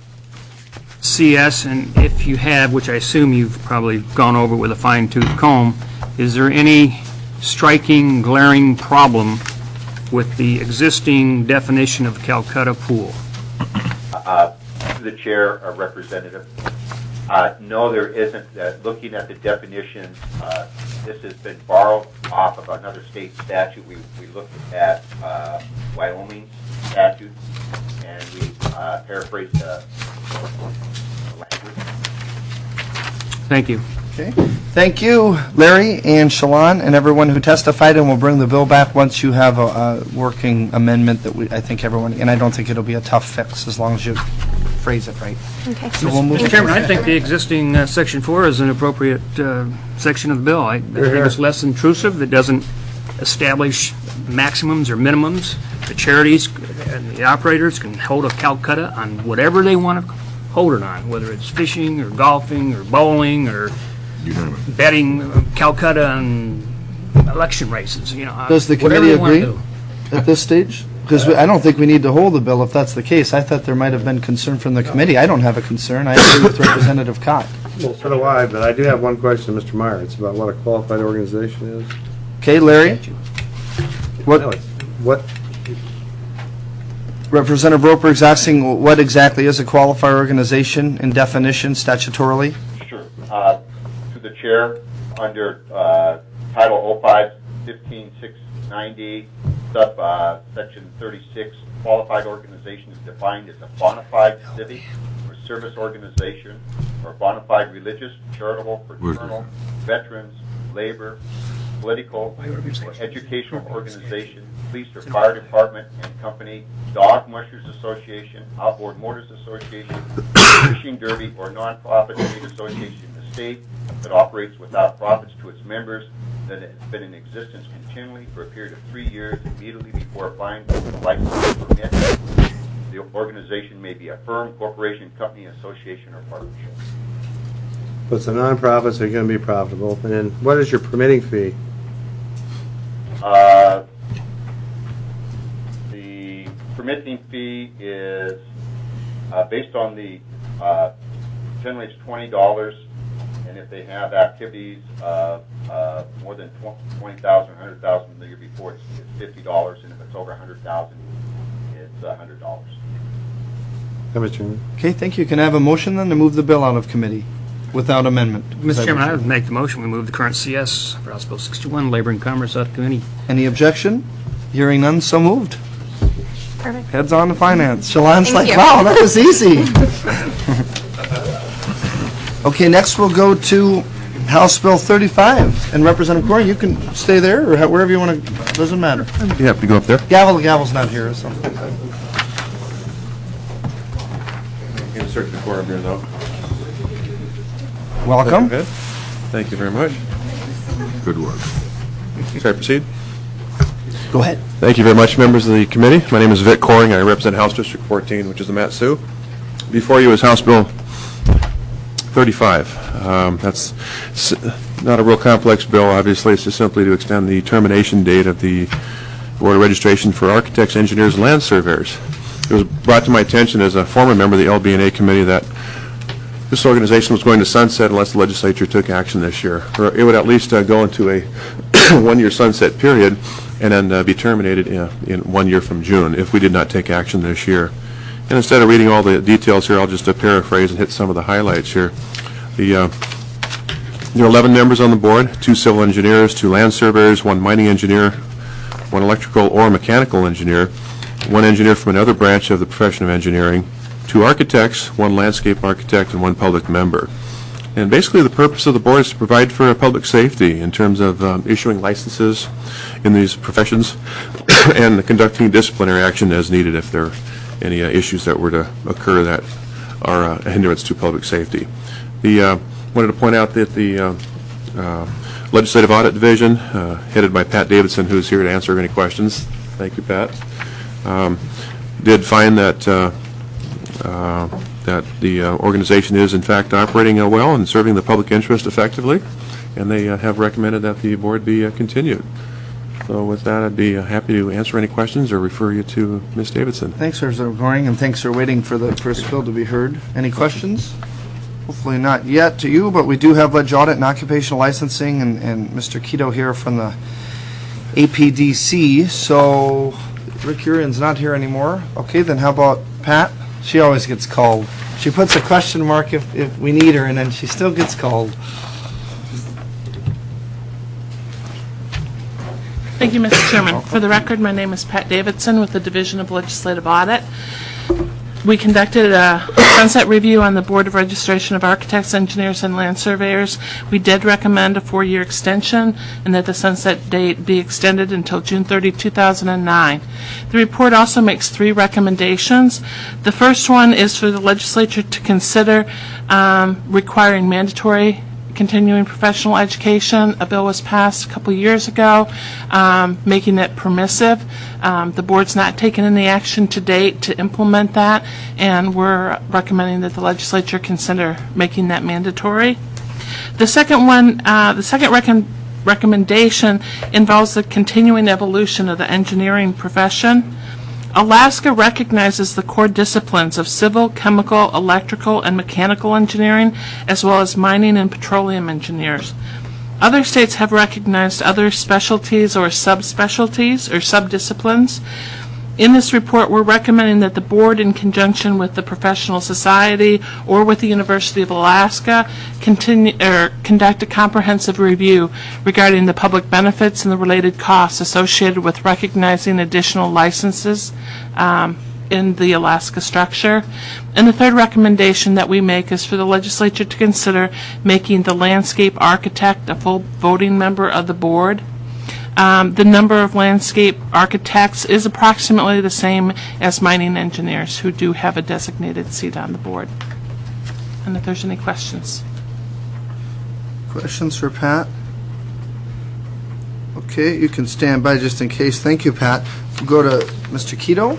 Speaker 12: CS, and if you have, which I assume you've probably gone over with a fine-tooth comb, is there any striking, glaring problem with the existing definition of Calcutta pool?
Speaker 3: To the chair, Representative, no, there isn't. Looking at the definition, this has been borrowed off of another state statute. We looked at Wyoming statute, and we paraphrased the language.
Speaker 12: Thank you.
Speaker 1: Okay. Thank you, Larry and Shalon, and everyone who testified, and we'll bring the bill back once you have a working amendment that I think everyone, and I don't think it'll be a tough fix as long as you phrase it right.
Speaker 2: Okay.
Speaker 1: So we'll move
Speaker 12: Mr. Chairman, I think the existing Section 4 is an appropriate section of the bill. I think it's less intrusive. It doesn't establish maximums or minimums. The charities and the operators can hold a Calcutta on whatever they want to hold it on, whether it's fishing or golfing or bowling or betting Calcutta on election races.
Speaker 1: Does the committee agree at this stage? Because I don't think we need to hold the bill if that's the case. I thought there might have been concern from the committee. I don't have a concern. I agree with Representative Cott.
Speaker 5: Well, so do I, but I do have one question, Mr. Meyer. It's about what a qualified organization is.
Speaker 1: Okay, Larry? What? Representative Roper is asking what exactly is a qualified organization in definition statutorily?
Speaker 3: Sure. To the chair, under Title 05-15690, Section 36, qualified organization is defined as a bona fide civic or service organization or bona fide religious, charitable, fraternal, veterans, labor, political, or educational organization, police or fire department and company, dog mushers association, outboard motors association, fishing derby, or nonprofit trade association in the state that operates without profits to its members, that has been in existence continually for a period of 3 years immediately before applying for the license permit. The organization may be a firm, corporation, company, association, or partnership.
Speaker 5: So it's a non-profit, so you're going to be profitable. And then what is your permitting fee?
Speaker 3: The permitting fee is based on the, generally it's $20, and if they have activities of more than 20,000 or 100,000 the year before, it's $50, and if it's over 100,000, it's $100.
Speaker 1: Okay, thank you. Can I have a motion then to move the bill out of committee without amendment?
Speaker 12: Mr. Chairman, I would make the motion. We move the current CS for House Bill 61, Labor and Commerce, out of committee.
Speaker 1: Any objection? Hearing none, so moved.
Speaker 2: Perfect.
Speaker 1: Heads on to finance. Shalon's
Speaker 2: Thank
Speaker 1: like,
Speaker 2: you.
Speaker 1: wow, that was easy. Okay, next we'll go to House Bill 35. And Representative Corey, you can stay there or wherever you want to. Doesn't matter.
Speaker 13: You have to go up there.
Speaker 1: Gavel's not here, so.
Speaker 13: Insert the quorum here, though.
Speaker 1: Welcome.
Speaker 13: Go ahead. Thank you very much. Good work. Should I proceed?
Speaker 1: Go ahead.
Speaker 13: Thank you very much, members of the committee. My name is Vic Coring. I represent House District 14, which is the Mat-Su. Before you is House Bill 35. That's not a real complex bill, obviously. It's just simply to extend the termination date of the Board of Registration for architects, engineers, and land surveyors. It was brought to my attention as a former member of the LB&A committee that this organization was going to sunset unless the legislature took action this year. Or it would at least go into a one-year sunset period and then be terminated in 1 year from June if we did not take action this year. And instead of reading all the details here, I'll just paraphrase and hit some of the highlights here. There are 11 members on the board, 2 civil engineers, 2 land surveyors, 1 mining engineer, one electrical or mechanical engineer, one engineer from another branch of the profession of engineering, 2 architects, 1 landscape architect, and 1 public member. And basically the purpose of the board is to provide for public safety in terms of issuing licenses in these professions and conducting disciplinary action as needed if there are any issues that were to occur that are a hindrance to public safety. Wanted to point out that the Legislative Audit Division, headed by Pat Davidson, who's here to answer any questions. Thank you, Pat. Did find that that the organization is in fact operating well and serving the public interest effectively, and they have recommended that the board be continued. So with that, I'd be happy to answer any questions or refer you to Ms. Davidson.
Speaker 1: Thanks, Mr. Goring, and thanks for waiting for the first bill to be heard. Any questions? Hopefully not yet to you, but we do have Ledge Audit and Occupational Licensing and Mr. Keto here from the APDC. So Rick Urian's not here anymore. Okay, then how about Pat? She always gets called. She puts a question mark if we need her, and then she still gets called.
Speaker 14: Thank you, Mr. Chairman. For the record, my name is Pat Davidson with the Division of Legislative Audit. We conducted a sunset review on the Board of Registration of Architects, Engineers, and Land Surveyors. We did recommend a 4-year extension and that the sunset date be extended until June 30, 2009. The report also makes 3 recommendations. The first one is for the legislature to consider requiring mandatory continuing professional education. A bill was passed a couple years ago making it permissive. The board's not taken any action to date to implement that, and we're recommending that the legislature consider making that mandatory. The second one, the second recommendation involves the continuing evolution of the engineering profession. Alaska recognizes the core disciplines of civil, chemical, electrical, and mechanical engineering, as well as mining and petroleum engineers. Other states have recognized other specialties or subspecialties or subdisciplines. In this report, we're recommending that the board, in conjunction with the professional society or with the University of Alaska, conduct a comprehensive review regarding the public benefits and the related costs associated with recognizing additional licenses in the Alaska structure. And the third recommendation that we make is for the legislature to consider making the landscape architect a full voting member of the board. The number of landscape architects is approximately the same as mining engineers, who do have a designated seat on the board. And if there's any questions.
Speaker 1: Questions for Pat? Okay, you can stand by just in case. Thank you, Pat. We'll go to Mr. Keto.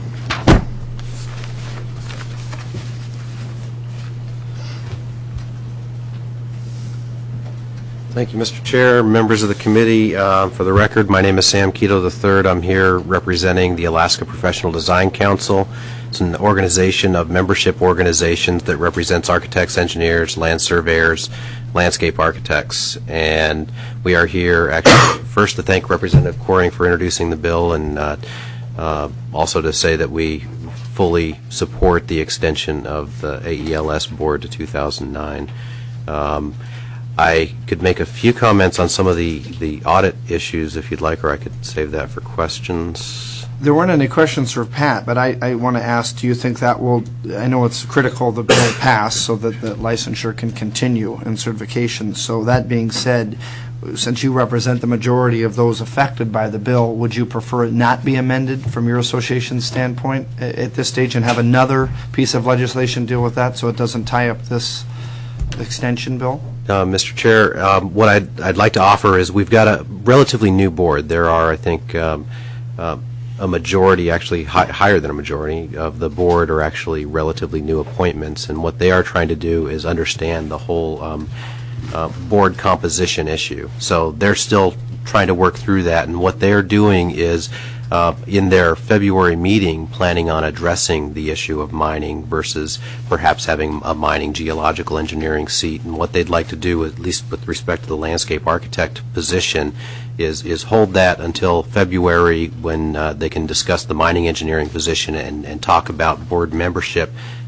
Speaker 15: Thank you, Mr. Chair, members of the committee. For the record, my name is Sam Keto III. I'm here representing the Alaska Professional Design Council. It's an organization of membership organizations that represents architects, engineers, land surveyors, landscape architects. And we are here actually first to thank Representative Goring for introducing the bill, and also to say that we fully support the extension of the AELS board to 2009. I could make a few comments on some of the audit issues if you'd like, or I could save that for questions.
Speaker 1: There weren't any questions for Pat, but I want to ask, do you think that will, I know it's critical the bill pass so that the licensure can continue and certification. So that being said, since you represent the majority of those affected by the bill, would you prefer it not be amended from your association's standpoint at this stage and have another piece of legislation deal with that so it doesn't tie up this extension bill?
Speaker 15: Mr. Chair, what I'd like to offer is we've got a relatively new board. There are, I think, a majority, actually higher than a majority, of the board are actually relatively new appointments, and what they are trying to do is understand the whole board composition issue. So they're still trying to work through that, and what they're doing is in their February meeting planning on addressing the issue of mining versus perhaps having a mining geological engineering seat. And what they'd like to do, at least with respect to the landscape architect position, is hold that until February when they can discuss the mining engineering position and talk about board membership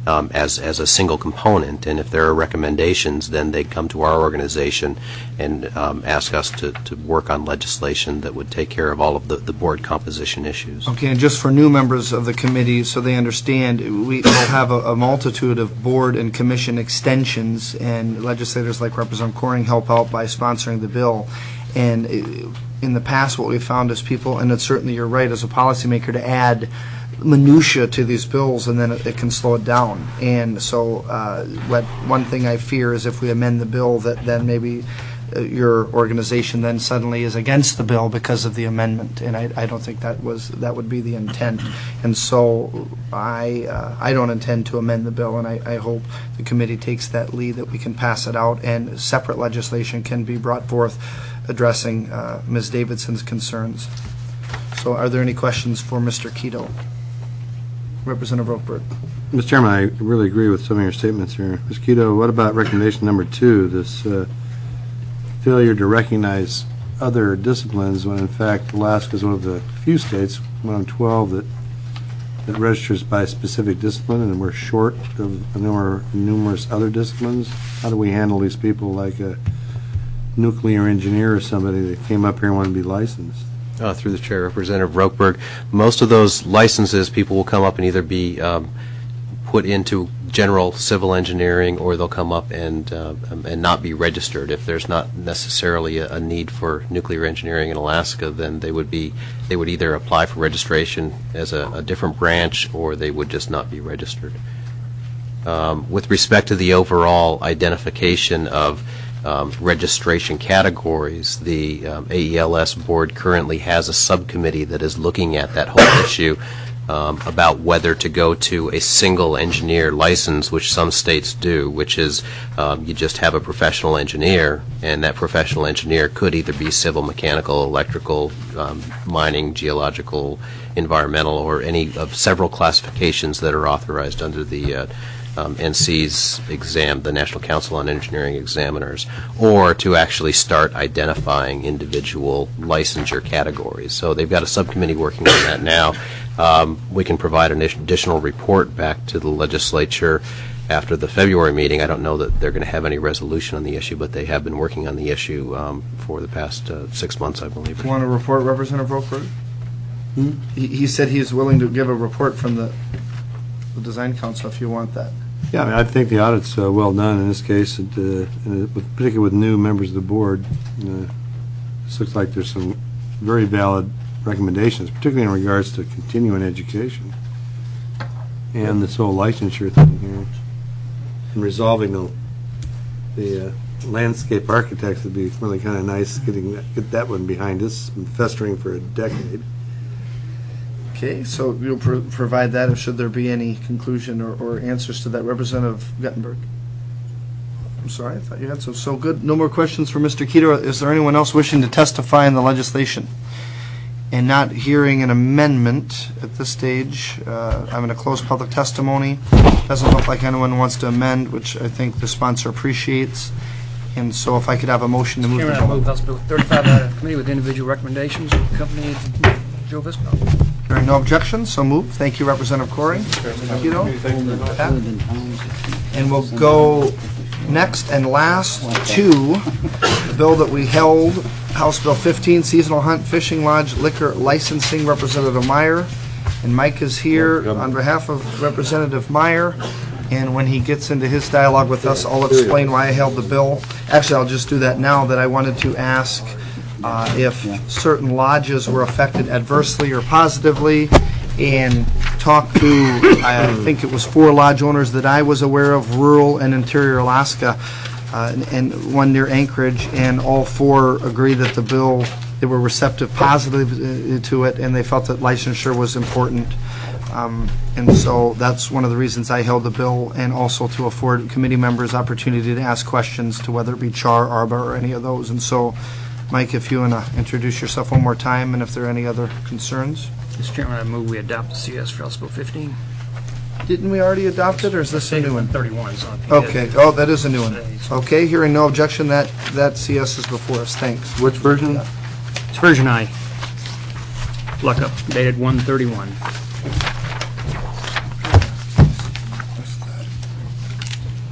Speaker 15: as a single component. And if there are recommendations, then they come to our organization and ask us to work on legislation that would take care of all of the board composition issues.
Speaker 1: Okay, and just for new members of the committee, so they understand, we will have a multitude of board and commission extensions, and legislators like Representative Coring help out by sponsoring the bill. And in the past, what we found is people, and it's certainly you're right as a policymaker, to add minutia to these bills, and then it can slow it down. And so one thing I fear is if we amend the bill, that then maybe your organization then suddenly is against the bill because of the amendment, and I don't think that would be the intent. And so I don't intend to amend the bill, and I hope the committee takes that lead, that we can pass it out, and separate legislation can be brought forth addressing Ms. Davidson's concerns. So are there any questions for Mr. Quito? Representative Rokeberg.
Speaker 5: Mr. Chairman, I really agree with some of your statements here. Ms. Quito, what about recommendation number 2, this failure to recognize other disciplines, when in fact Alaska is one of the few states, one of 12, that registers by specific discipline, and we're short of numerous other disciplines? How do we handle these people like a nuclear engineer or somebody that came up here and wanted to be licensed?
Speaker 15: Through the chair, Representative Rokeberg, most of those licenses, people will come up and either be put into general civil engineering, or they'll come up and not be registered. If there's not necessarily a need for nuclear engineering in Alaska, then they would either apply for registration as a different branch, or they would just not be registered. With respect to the overall identification of registration categories, the AELS board currently has a subcommittee that is looking at that whole issue about whether to go to a single engineer license, which some states do, which is you just have a professional engineer, and that professional engineer could either be civil, mechanical, electrical, mining, geological, environmental, or any of several classifications that are authorized under the NC's exam, the National Council on Engineering Examiners, or to actually start identifying individual licensure categories. So they've got a subcommittee working on that now. We can provide an additional report back to the legislature after the February meeting. I don't know that they're going to have any resolution on the issue, but they have been working on the issue for the past 6 months, I believe.
Speaker 1: Do you want to report, Representative Rokeberg? He said he's willing to give a report from the Design Council if you want that.
Speaker 5: Yeah, I mean, I think the audit's well done in this case, particularly with new members of the board. This looks like there's some very valid recommendations, particularly in regards to continuing education and this whole licensure thing here. And resolving the landscape architects would be really kind of nice, get that one behind us. It's been festering for a decade.
Speaker 1: Okay, so you'll provide that, if should there be any conclusion or answers to that. Representative Guttenberg. I'm sorry, I thought you had so good. No more questions for Mr. Quito. Is there anyone else wishing to testify in the legislation? And not hearing an amendment at this stage, I'm going to close public testimony. Doesn't look like anyone wants to amend, which I think the sponsor appreciates. And so if I could have a motion to move the bill.
Speaker 16: I move House Bill 35 out of committee with individual recommendations, accompanied Joe Visco.
Speaker 1: Hearing no objections, so moved. Thank you, Representative Coring. And we'll go next and last to the bill that we held, House Bill 15, Seasonal Hunt Fishing Lodge Liquor Licensing, Representative Meyer. And Mike is here on behalf of Representative Meyer. And when he gets into his dialogue with us, I'll explain why I held the bill. Actually, I'll just do that now, that I wanted to ask if certain lodges were affected adversely or positively, and talk to, I think it was 4 lodge owners that I was aware of, rural and interior Alaska, and one near Anchorage, and all 4 agreed that the bill, they were receptive positively to it, and they felt that licensure was important. And so that's one of the reasons I held the bill, and also to afford committee members opportunity to ask questions to whether it be CHAR, ARBA, or any of those. And so, Mike, if you want to introduce yourself one more time, and if there are any other concerns.
Speaker 16: Mr. Chairman, I move we adopt the CS for House Bill 15.
Speaker 1: Didn't we already adopt it, or is this a new one?
Speaker 16: 31. So
Speaker 1: okay. Oh, that is a new one. Okay, hearing no objection, that CS is before us. Thanks.
Speaker 5: Which version?
Speaker 16: It's version I. Look up, dated 1/31.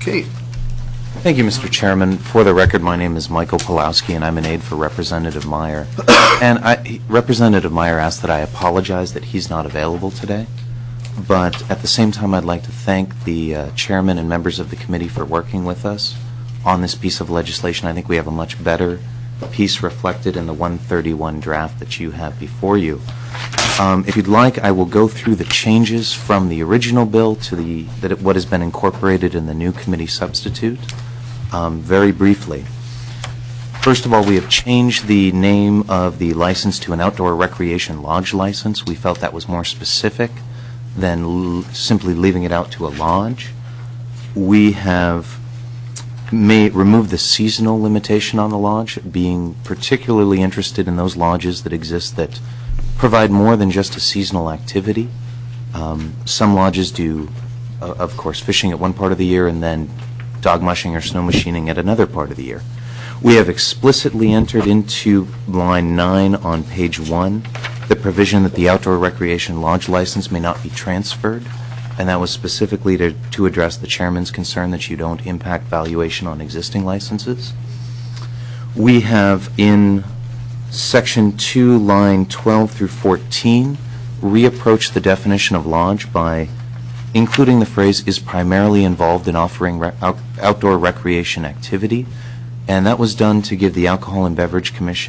Speaker 1: Okay.
Speaker 17: Thank you, Mr. Chairman. For the record, my name is Michael Pulowski, and I'm an aide for Representative Meyer. And Representative Meyer asked that I apologize that he's not available today. But at the same time, I'd like to thank the chairman and members of the committee for working with us on this piece of legislation. I think we have a much better piece reflected in the 131 draft that you have before you. If you'd like, I will go through the changes from the original bill to what has been incorporated in the new committee substitute very briefly. First of all, we have changed the name of the license to an outdoor recreation lodge license. We felt that was more specific than simply leaving it out to a lodge. We have removed the seasonal limitation on the lodge, being particularly interested in those lodges that exist that provide more than just a seasonal activity. Some lodges do, of course, fishing at one part of the year and then dog mushing or snow machining at another part of the year. We have explicitly entered into line 9 on page 1 the provision that the outdoor recreation lodge license may not be transferred, and that was specifically to address the chairman's concern that you don't impact valuation on existing licenses. We have in section 2, line 12 through 14, reapproached the definition of lodge by including the phrase is primarily involved in offering outdoor recreation activity, and that was done to give the Alcohol and Beverage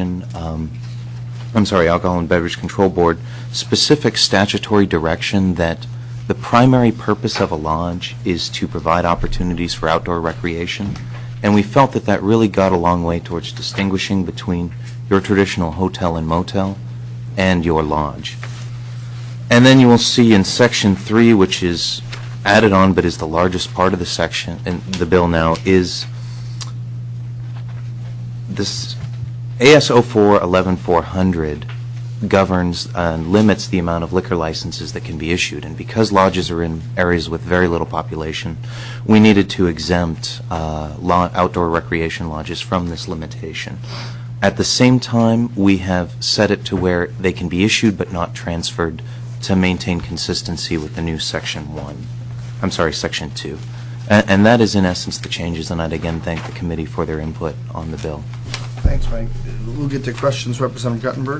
Speaker 17: Control Board specific statutory direction that the primary purpose of a lodge is to provide opportunities for outdoor recreation, and we felt that that really got a long way towards distinguishing between your traditional hotel and motel and your lodge. And then you will see in section 3, which is added on but is the largest part of the section in the bill now, is this AS 04-11400 governs and limits the amount of liquor licenses that can be issued. And because lodges are in areas with very little population, we needed to exempt outdoor recreation lodges from this limitation. At the same time, we have set it to where they can be issued but not transferred to maintain consistency with the new section 2. And that is in essence the changes, and I'd again thank the committee for their input on the bill.
Speaker 1: Thanks, Mike. We'll get to questions. Representative Guttenberg.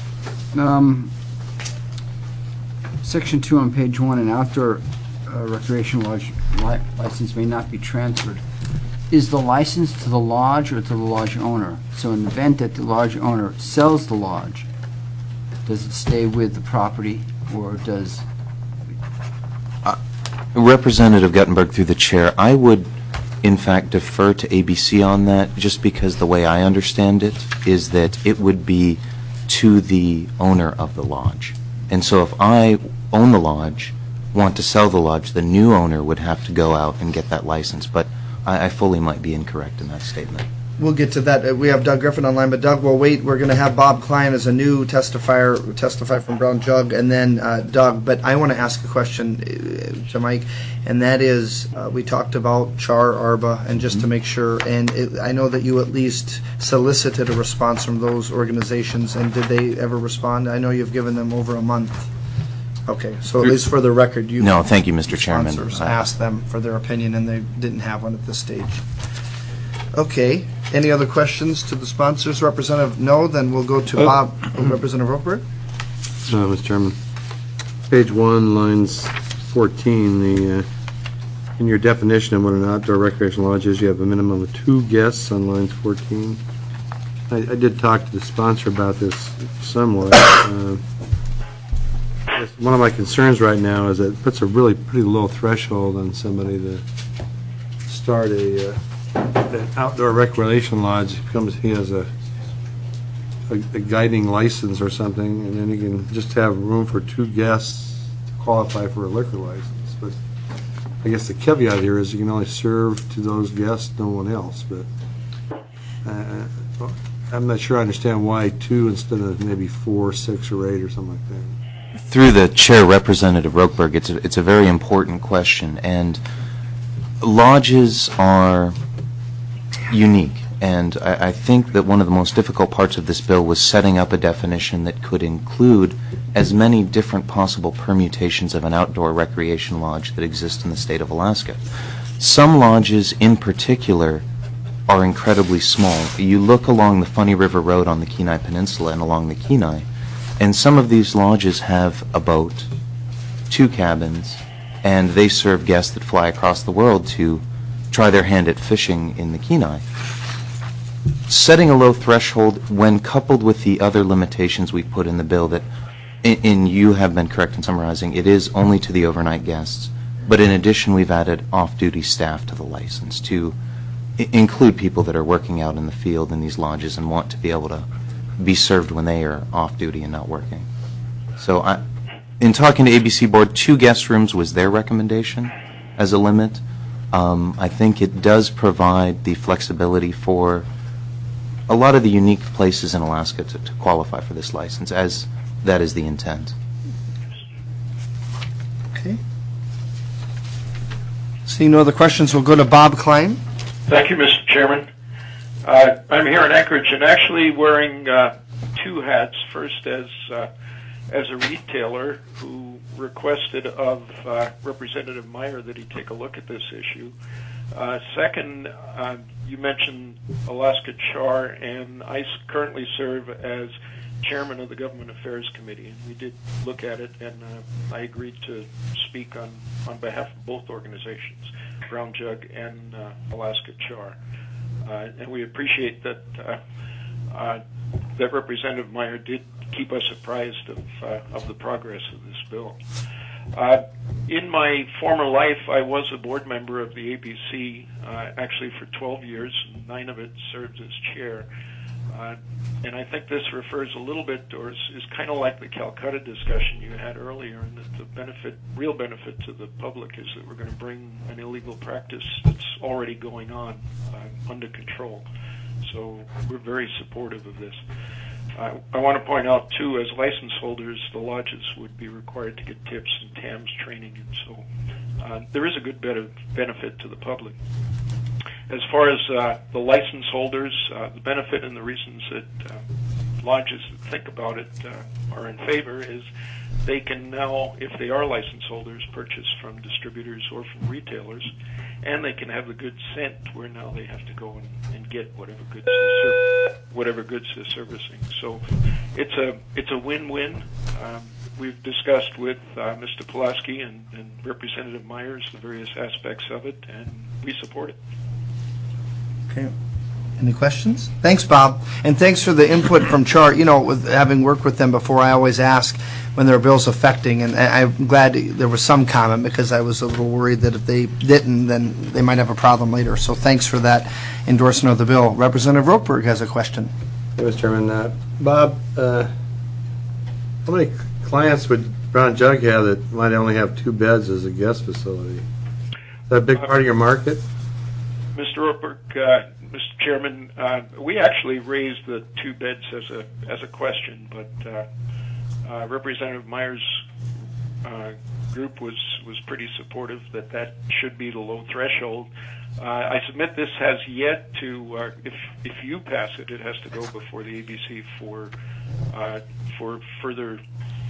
Speaker 4: Section 2 on page 1, an outdoor recreation lodge license may not be transferred. Is the license to the lodge or to the lodge owner? So in the event that the lodge owner sells the lodge, does it stay with the property, or does...
Speaker 17: Representative Guttenberg, through the chair, I would in fact defer to ABC on that, just because the way I understand it is that it would be to the owner of the lodge. And so if I own the lodge, want to sell the lodge, the new owner would have to go out and get that license. But I fully might be incorrect in that statement.
Speaker 1: We'll get to that. We have Doug Griffin online, but Doug, we'll wait. We're going to have Bob Klein as a new testifier, testify from Brown Jug, and then Doug. But I want to ask a question to Mike, and that is, we talked about Char, ARBA, and just to make sure, and I know that you at least solicited a response from those organizations, and did they ever respond? I know you've given them over a month. Okay, so at least for the record, you...
Speaker 17: No, thank you, Mr. Chairman.
Speaker 1: Sponsors asked them for their opinion, and they didn't have one at this stage. Okay, any other questions to the sponsors? Representative, no? Then we'll go to Bob. Representative Roqueberg?
Speaker 5: Mr. Chairman. Page 1, lines 14, in your definition of what an outdoor recreation lodge is, you have a minimum of 2 guests on lines 14. I did talk to the sponsor about this somewhat. One of my concerns right now is that it puts a really pretty low threshold on somebody to start an outdoor recreation lodge. He has a guiding license or something, and then he can just have room for 2 guests to qualify for a liquor license. But I guess the caveat here is you can only serve to those guests, no one else. But I'm not sure I understand why 2 instead of maybe 4, 6, or 8 or something like that.
Speaker 17: Through the chair, Representative Roqueberg, it's a very important question, and lodges are unique, and I think that one of the most difficult parts of this bill was setting up a definition that could include as many different possible permutations of an outdoor recreation lodge that exist in the state of Alaska. Some lodges in particular are incredibly small. You look along the Funny River Road on the Kenai Peninsula and along the Kenai, and some of these lodges have a boat, 2 cabins, and they serve guests that fly across the world to try their hand at fishing in the Kenai. Setting a low threshold, when coupled with the other limitations we put in the bill that, you have been correct in summarizing, it is only to the overnight guests, but in addition we've added off-duty staff to the license to include people that are working out in the field in these lodges and want to be able to be served when they are off-duty and not working. So in talking to ABC Board, 2 guest rooms was their recommendation as a limit. I think it does provide the flexibility for a lot of the unique places in Alaska to qualify for this license, as that is the intent.
Speaker 1: Okay. Seeing no other questions, we'll go to Bob Klein.
Speaker 18: Thank you, Mr. Chairman. I'm here in Anchorage and actually wearing 2 hats. First, as a retailer who requested of Representative Meyer that he take a look at this issue. Second, you mentioned Alaska Char, and I currently serve as chairman of the Government Affairs Committee, and we did look at it, and I agreed to speak on behalf of both organizations, Brown Jug and Alaska Char. And we appreciate that that Representative Meyer did keep us apprised of the progress of this bill. In my former life, I was a board member of the ABC, actually for 12 years, and 9 of it served as chair. And I think this refers a little bit, or is kind of like the Calcutta discussion you had earlier, and that the real benefit to the public is that we're going to bring an illegal practice that's already going on under control. So we're very supportive of this. I want to point out, too, as license holders, the lodges would be required to get tips and TAMS training, and so there is a good bit of benefit to the public. As far as the license holders, the benefit and the reasons that lodges that think about it are in favor is they can now, if they are license holders, purchase from distributors or from retailers, and they can have the goods sent where now they have to go and get whatever goods they're servicing. So it's a win-win. We've discussed with Mr. Pulaski and Representative Myers the various aspects of it, and we support it.
Speaker 1: Okay. Any questions? Thanks, Bob. And thanks for the input from Char. You know, with having worked with them before, I always ask when there are bills affecting, and I'm glad there was some comment because I was a little worried that if they didn't, then they might have a problem later. So thanks for that endorsement of the bill. Representative Ropeberg has a question.
Speaker 5: Hey, Mr. Chairman. Bob, how many clients would Brown Jug have that might only have 2 beds as a guest facility? Is that a big part of your market?
Speaker 18: Mr. Ropeberg, Mr. Chairman, we actually raised the 2 beds as a question, but Representative Meyer's group was pretty supportive that should be the low threshold. I submit this has yet to, if you pass it, it has to go before the ABC for further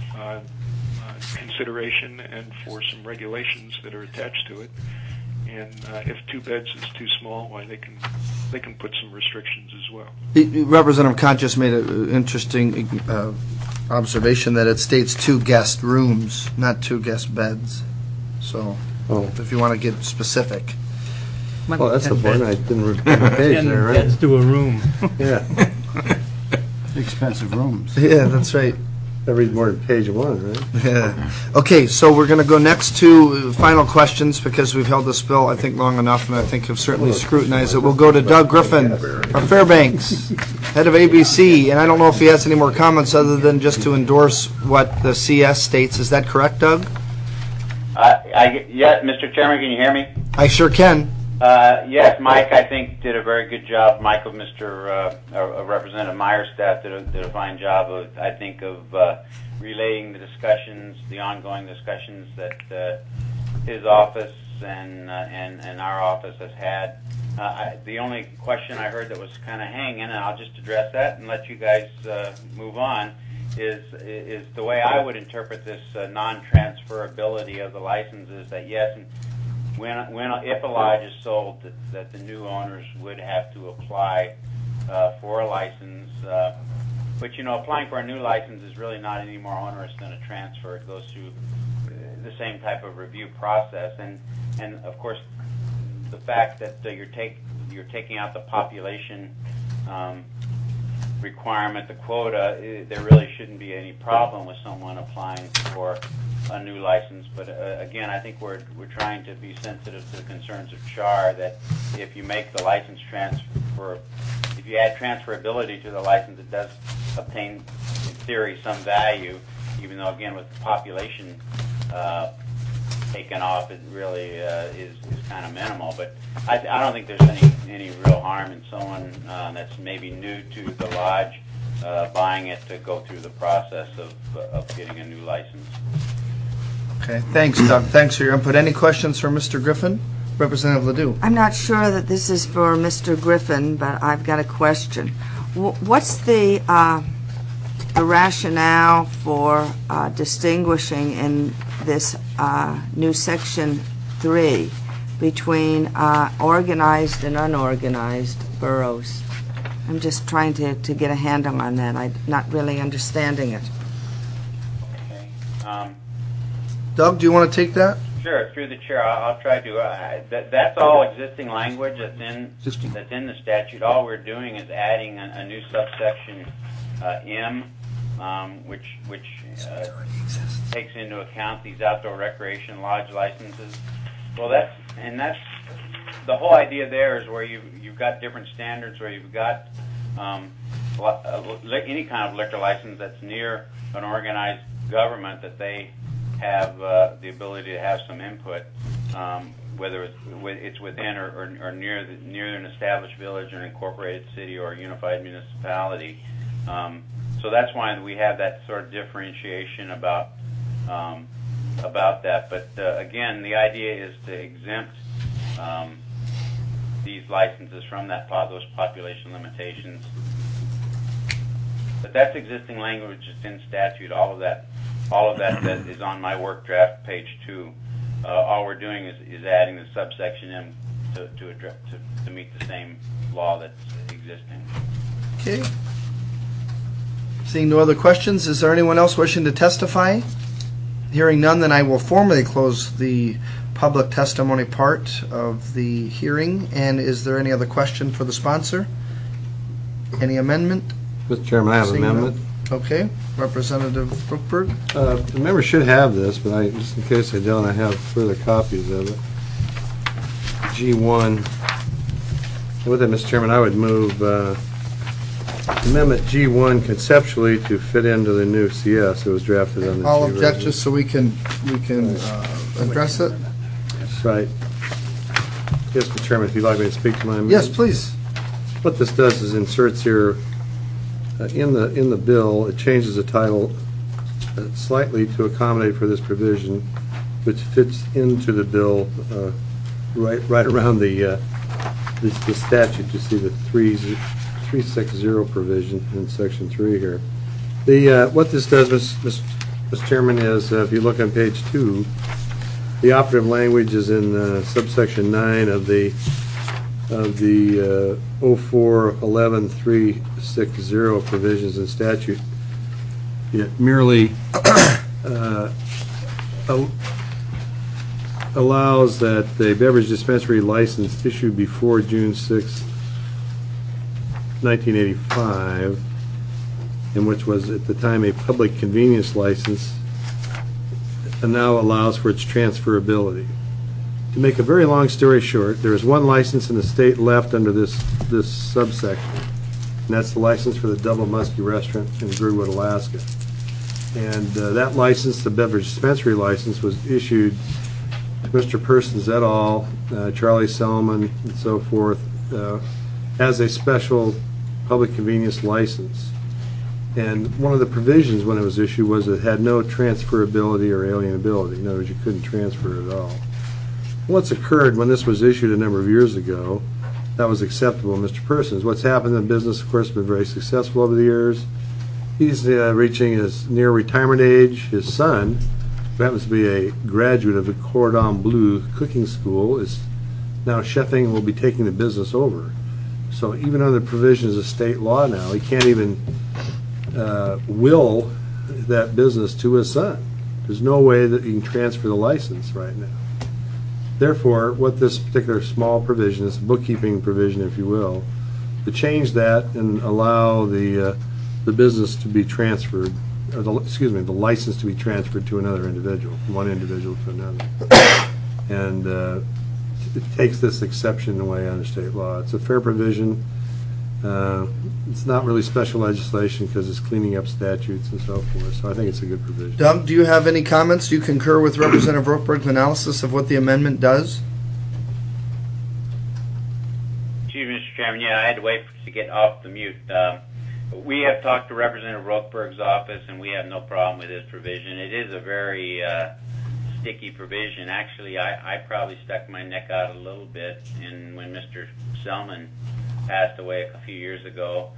Speaker 18: consideration and for some regulations that are attached to it. And if 2 beds is too small, why they can put some restrictions as well.
Speaker 1: Representative Kant just made an interesting observation that it states 2 guest rooms, not 2 guest beds. So if you want to get specific.
Speaker 5: Well, that's the point. I didn't read the page there, right?
Speaker 12: 10 beds to a room.
Speaker 5: Yeah.
Speaker 4: Expensive rooms.
Speaker 1: Yeah, that's right.
Speaker 5: I read more than page 1, right?
Speaker 1: Yeah. Okay, so we're going to go next to final questions because we've held this bill, I think, long enough, and I think have certainly scrutinized it. We'll go to Doug Griffin of Fairbanks, head of ABC, and I don't know if he has any more comments other than just to endorse what the CS states. Is that correct, Doug?
Speaker 19: Yeah, Mr. Chairman, can you hear me?
Speaker 1: I sure can.
Speaker 19: Yes, Mike, I think, did a very good job. Michael, Representative Meyer's staff did a fine job of, I think, of relaying the discussions, the ongoing discussions that his office and our office has had. The only question I heard that was kind of hanging, and I'll just address that and let you guys move on, is the way I would interpret this non-transferability of the licenses, that yes, if a lodge is sold, that the new owners would have to apply for a license. But applying for a new license is really not any more onerous than a transfer. It goes through the same type of review process, and of course, the fact that you're taking out the population requirement, the quota, there really shouldn't be any problem with someone applying for a new license. But again, I think we're trying to be sensitive to the concerns of CHAR, that if you make the license transfer, if you add transferability to the license, it does obtain, in theory, some value, even though, again, with the population taken off, it really is kind of minimal. But I don't think there's any real harm in someone that's maybe new to the lodge buying it to go through the process of getting a new license.
Speaker 1: Okay, thanks, Doug. Thanks for your input. Any questions for Mr. Griffin? Representative Ledoux.
Speaker 11: I'm not sure that this is for Mr. Griffin, but I've got a question. What's the rationale for distinguishing in this new Section 3 between organized and unorganized boroughs? I'm just trying to get a handle on that. I'm not really understanding it.
Speaker 19: Okay.
Speaker 1: Doug, do you want to take that?
Speaker 19: Sure, through the chair, I'll try to. That's all existing language that's in the statute. All we're doing is adding a new subsection M, which takes into account these outdoor recreation lodge licenses. Well, that's the whole idea there is where you've got different standards, where you've got any kind of liquor license that's near an organized government, that they have the ability to have some input, whether it's within or near an established village or an incorporated city or a unified municipality. So that's why we have that sort of differentiation about that. But again, the idea is to exempt these licenses from those population limitations. But that's existing language. It's in statute. All of that that is on my work draft, page 2. All we're doing is adding the subsection M to meet the same law that's existing.
Speaker 1: Okay. Seeing no other questions, is there anyone else wishing to testify? Hearing none, then I will formally close the public testimony part of the hearing. And is there any other question for the sponsor? Any amendment?
Speaker 5: Mr. Chairman, I have an amendment.
Speaker 1: Okay. Representative Brookberg.
Speaker 5: The members should have this, but just in case they don't, I have further copies of it. G1. With it, Mr. Chairman, I would move Amendment G1 conceptually to fit into the new CS. It was drafted on the
Speaker 1: I'll object just so we can address it.
Speaker 5: Right. Yes, Mr. Chairman, if you'd like me to speak to my amendment.
Speaker 1: Yes, please.
Speaker 5: What this does is inserts here in the bill, it changes the title slightly to accommodate for this provision, which fits into the bill right around the statute. You see the 360 provision in Section 3 here. What this does, Mr. Chairman, is if you look on page 2, the operative language is in subsection 9 of the 04-11-360 provisions in statute. It merely allows that a beverage dispensary license issued before June 6, 1985, and which was at the time a public convenience license, and now allows for its transferability. To make a very long story short, there is one license in the state left under this subsection, and that's the license for the Double Muskie Restaurant in Girdwood, Alaska. And that license, the beverage dispensary license, was issued to Mr. Persons et al., Charlie Selman, and so forth, as a special public convenience license. And one of the provisions when it was issued was it had no transferability or alienability. In other words, you couldn't transfer it at all. What's occurred when this was issued a number of years ago, that was acceptable, Mr. Persons. What's happened in business, of course, has been very successful over the years. He's reaching his near retirement age. His son who happens to be a graduate of the Cordon Bleu cooking school, is now chefing and will be taking the business over. So even under the provisions of state law now, he can't even will that business to his son. There's no way that he can transfer the license right now. Therefore, what this particular small provision, this bookkeeping provision, if you will, to change that and allow the business to be transferred, or the license to be transferred to another individual, from one individual to another. And it takes this exception away under state law. It's a fair provision. It's not really special legislation because it's cleaning up statutes and so forth. So I think it's a good provision.
Speaker 1: Doug, do you have any comments? Do you concur with Representative Rokeberg's analysis of what the amendment does?
Speaker 19: Excuse me, Mr. Chairman. Yeah, I had to wait to get off the mute. We have talked to Representative Rokeberg's office, and we have no problem with this provision. It is a very sticky provision. Actually, I probably stuck my neck out a little bit when Mr. Selman passed away a few years ago.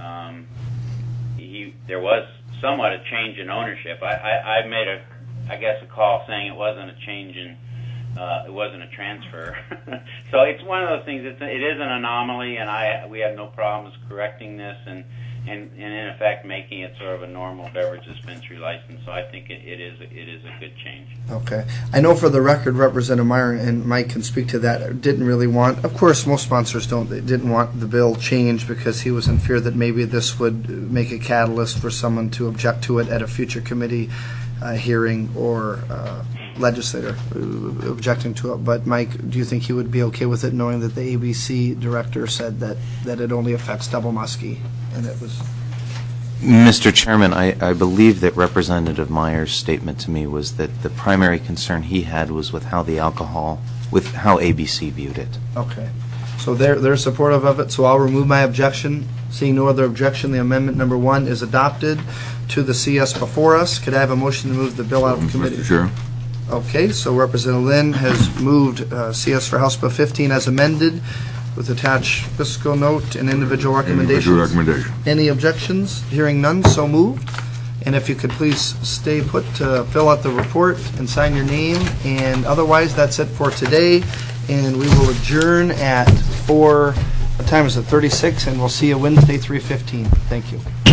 Speaker 19: There was somewhat a change in ownership. I made a call saying it wasn't a change in, it wasn't a transfer. So it's one of those things. It is an anomaly, and we have no problems correcting this and in effect making it sort of a normal beverage dispensary license. So I think it is a good change.
Speaker 1: Okay. I know for the record, Representative Meyer, and Mike can speak to that, didn't really want, of course most sponsors don't, they didn't want the bill changed because he was in fear that maybe this would make a catalyst for someone to object to it at a future committee hearing or legislator objecting to it. But Mike, do you think he would be okay with it knowing that the ABC director said that it only affects Double Muskie? And it was...
Speaker 17: Mr. Chairman, I believe that Representative Meyer's statement to me was that the primary concern he had was with how the alcohol, with how ABC viewed it.
Speaker 1: Okay. So they're supportive of it, so I'll remove my objection. Seeing no other objection, the amendment number 1 is adopted to the CS before us. Could I have a motion to move the bill out of committee?
Speaker 20: Mr. Chair.
Speaker 1: Okay, so Representative Lynn has moved CS for House Bill 15 as amended with attached fiscal note and individual recommendations.
Speaker 20: Individual recommendation.
Speaker 1: Any objections? Hearing none, so moved. And if you could please stay put to fill out the report and sign your name. And otherwise, that's it for today. And we will adjourn at what time is it, 36? And we'll see you Wednesday, 3:15. Thank you.